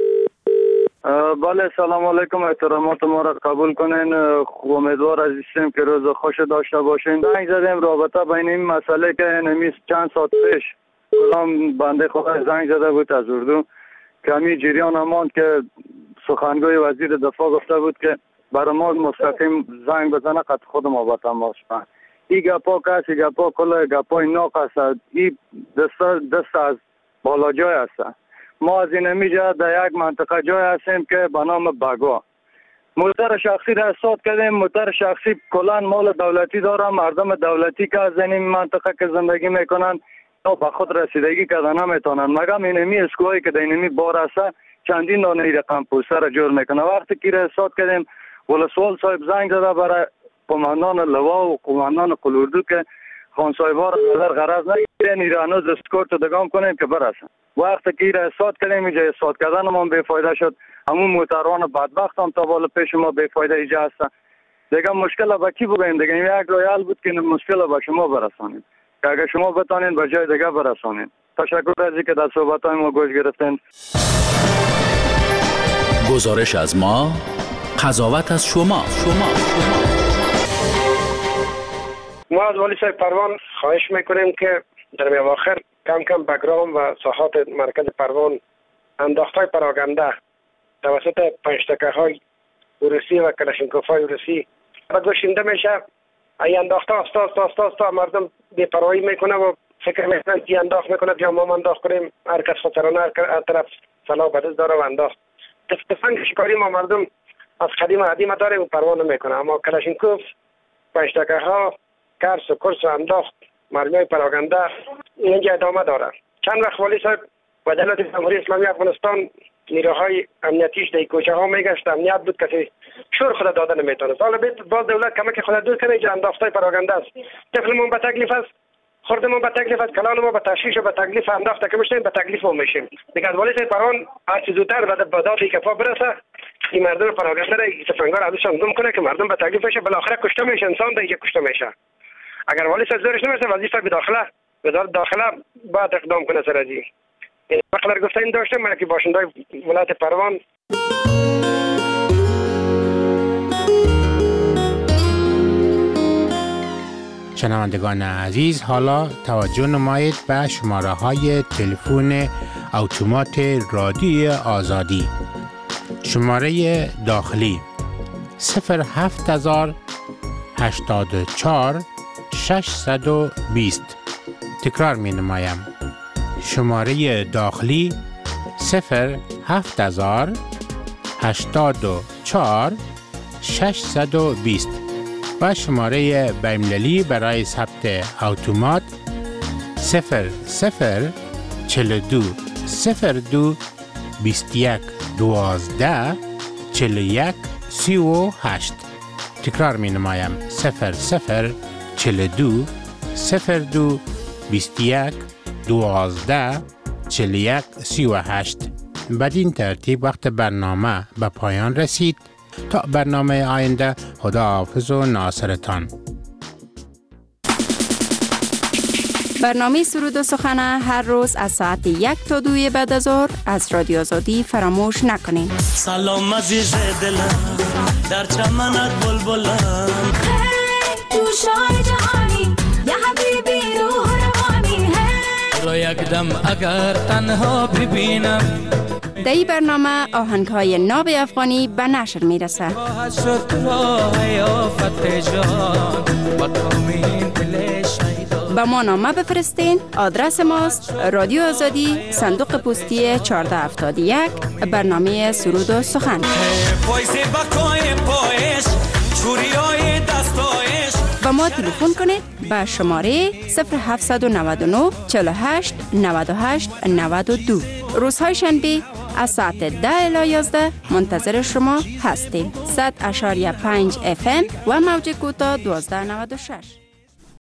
بله سلام علیکم، احترامات ما را قبول کنین. امیدوار عزیزیم که روز خوش داشته باشین. زنگ زدیم رابطه بین این مسئله که نمیز چند ساعت پیش کلام بنده خدا زنگ زده بود از اردو که همین جریان ماند که سخنگوی وزیر دفاع گفته بود که برای ما مستقیم زنگ بزنه قد خود ما با تماس کنه. این گپا کسی گپا کل گپای ناق است، این دست از بالا جای است. ما از این میجا در یک منطقه جای هستیم که به نام بگا موتر شخصی را احساس کردیم. موتر شخصی کلان مال دولتی داره، مردم دولتی که از این منطقه که زندگی میکنن تا به خود رسیدگی کردن نمیتونن، مگم اینمی اسکوهایی که در اینمی بار است چندین دانه رقم پوسته را جور میکنه. وقتی که را احساس کردیم ولسوال صاحب زنگ زده برای قماندان لوا و قماندان قلوردو که خان صاحبا را نظر غرض نگیرین، ایره هنوز اسکورت رو دگام کنیم که برسن. وقتی که ایره احساس کردیم اینجا احساس کردن ما بیفایده شد، همون موتران بدبخت هم تا بالا پیش ما بیفایده ایجا هستن. دیگه مشکل با کی بگویم؟ دیگه یک رویال بود که مشکل با شما برسانیم که اگر شما بتانین به جای دیگه برسانین. تشکر از اینکه در صحبت‌های ما گوش گرفتین. گزارش از ما، قضاوت از شما. ما از والی صاحب پروان خواهش میکنیم که در اواخر کم کم بگرام و ساحات مرکز پروان انداختهای پراگنده توسط پنجتکه‌های روسی و کلاشینکوف‌های روسی و گوشنده میشه. ای انداخته استا مردم بی‌پروايی میکنه و فکر میکنن که انداخت میکنه یا ما انداخت کنیم، هر کس خطرانه هر طرف سلاح بدز داره و انداخت. تفنگ شکاری ما مردم از قدیم عدیم داره و پروا نمیکنه، اما کلاشینکوف پنجتکه‌ها کرس و کرس و انداخت مرمی پراگنده اینجا ادامه داره. چند وقت والی صاحب و دولت جمهوری اسلامی افغانستان نیروهای امنیتیش در کوچه ها میگشت، امنیت بود کسی شور خود داده نمیتونه. حالا باز دولت کمک خود دور کنه، اینجا انداخته پراگنده است. طفلمون به تکلیف است، خوردمون به تکلیف است، کلانمون به تشویش و به تکلیف انداخته که میشیم به تکلیف ما میشیم. دیگه از والی صاحب پروان هر چه زودتر به داد کفا برسه این مردم پراگنده را تفنگار ازشان گم کنه که مردم به تکلیف بشه، بالاخره کشته میشه، انسان دیگه کشته میشه. اگر والی صاحب زورش نمیرسه وظیفه به داخله باید اقدام کنه سر ازی. این مقدار گفتن داشته من که باشنده ولایت پروان. شنوندگان عزیز، حالا توجه نمایید به شماره های تلفن اتومات رادیوی آزادی. شماره داخلی 07084 620. تکرار می نمایم. شماره داخلی 07084 620 و شماره بین‌المللی برای ثبت اتومات 0042 02 21 12 41 38. تکرار می نمایم 0042 02 21 12 41 38. بدین ترتیب وقت برنامه به پایان رسید. تا برنامه آینده، خدا حافظ و ناصرتان. برنامه سرود و سخن هر روز از ساعت 1 تا 2 بعد از ظهر از رادیو آزادی فراموش نکنین. سلام عزیز دلم در چمنت بلبلم، تو شای جهانی یا حبیبی روح روانی، رو یک دم اگر تنها ببینم. در این برنامه آهنگ‌های ناب افغانی به نشر میرسه. به ما نامه بفرستین. آدرس ماست رادیو آزادی، صندوق پستی 1471، برنامه سرود و سخن. با ما تلفن کنید به شماره 0799 48 98 92. روزهای شنبه از ساعت 10 الی 11 منتظر شما هستیم. 100.5 FM و موج کوتاه 1296.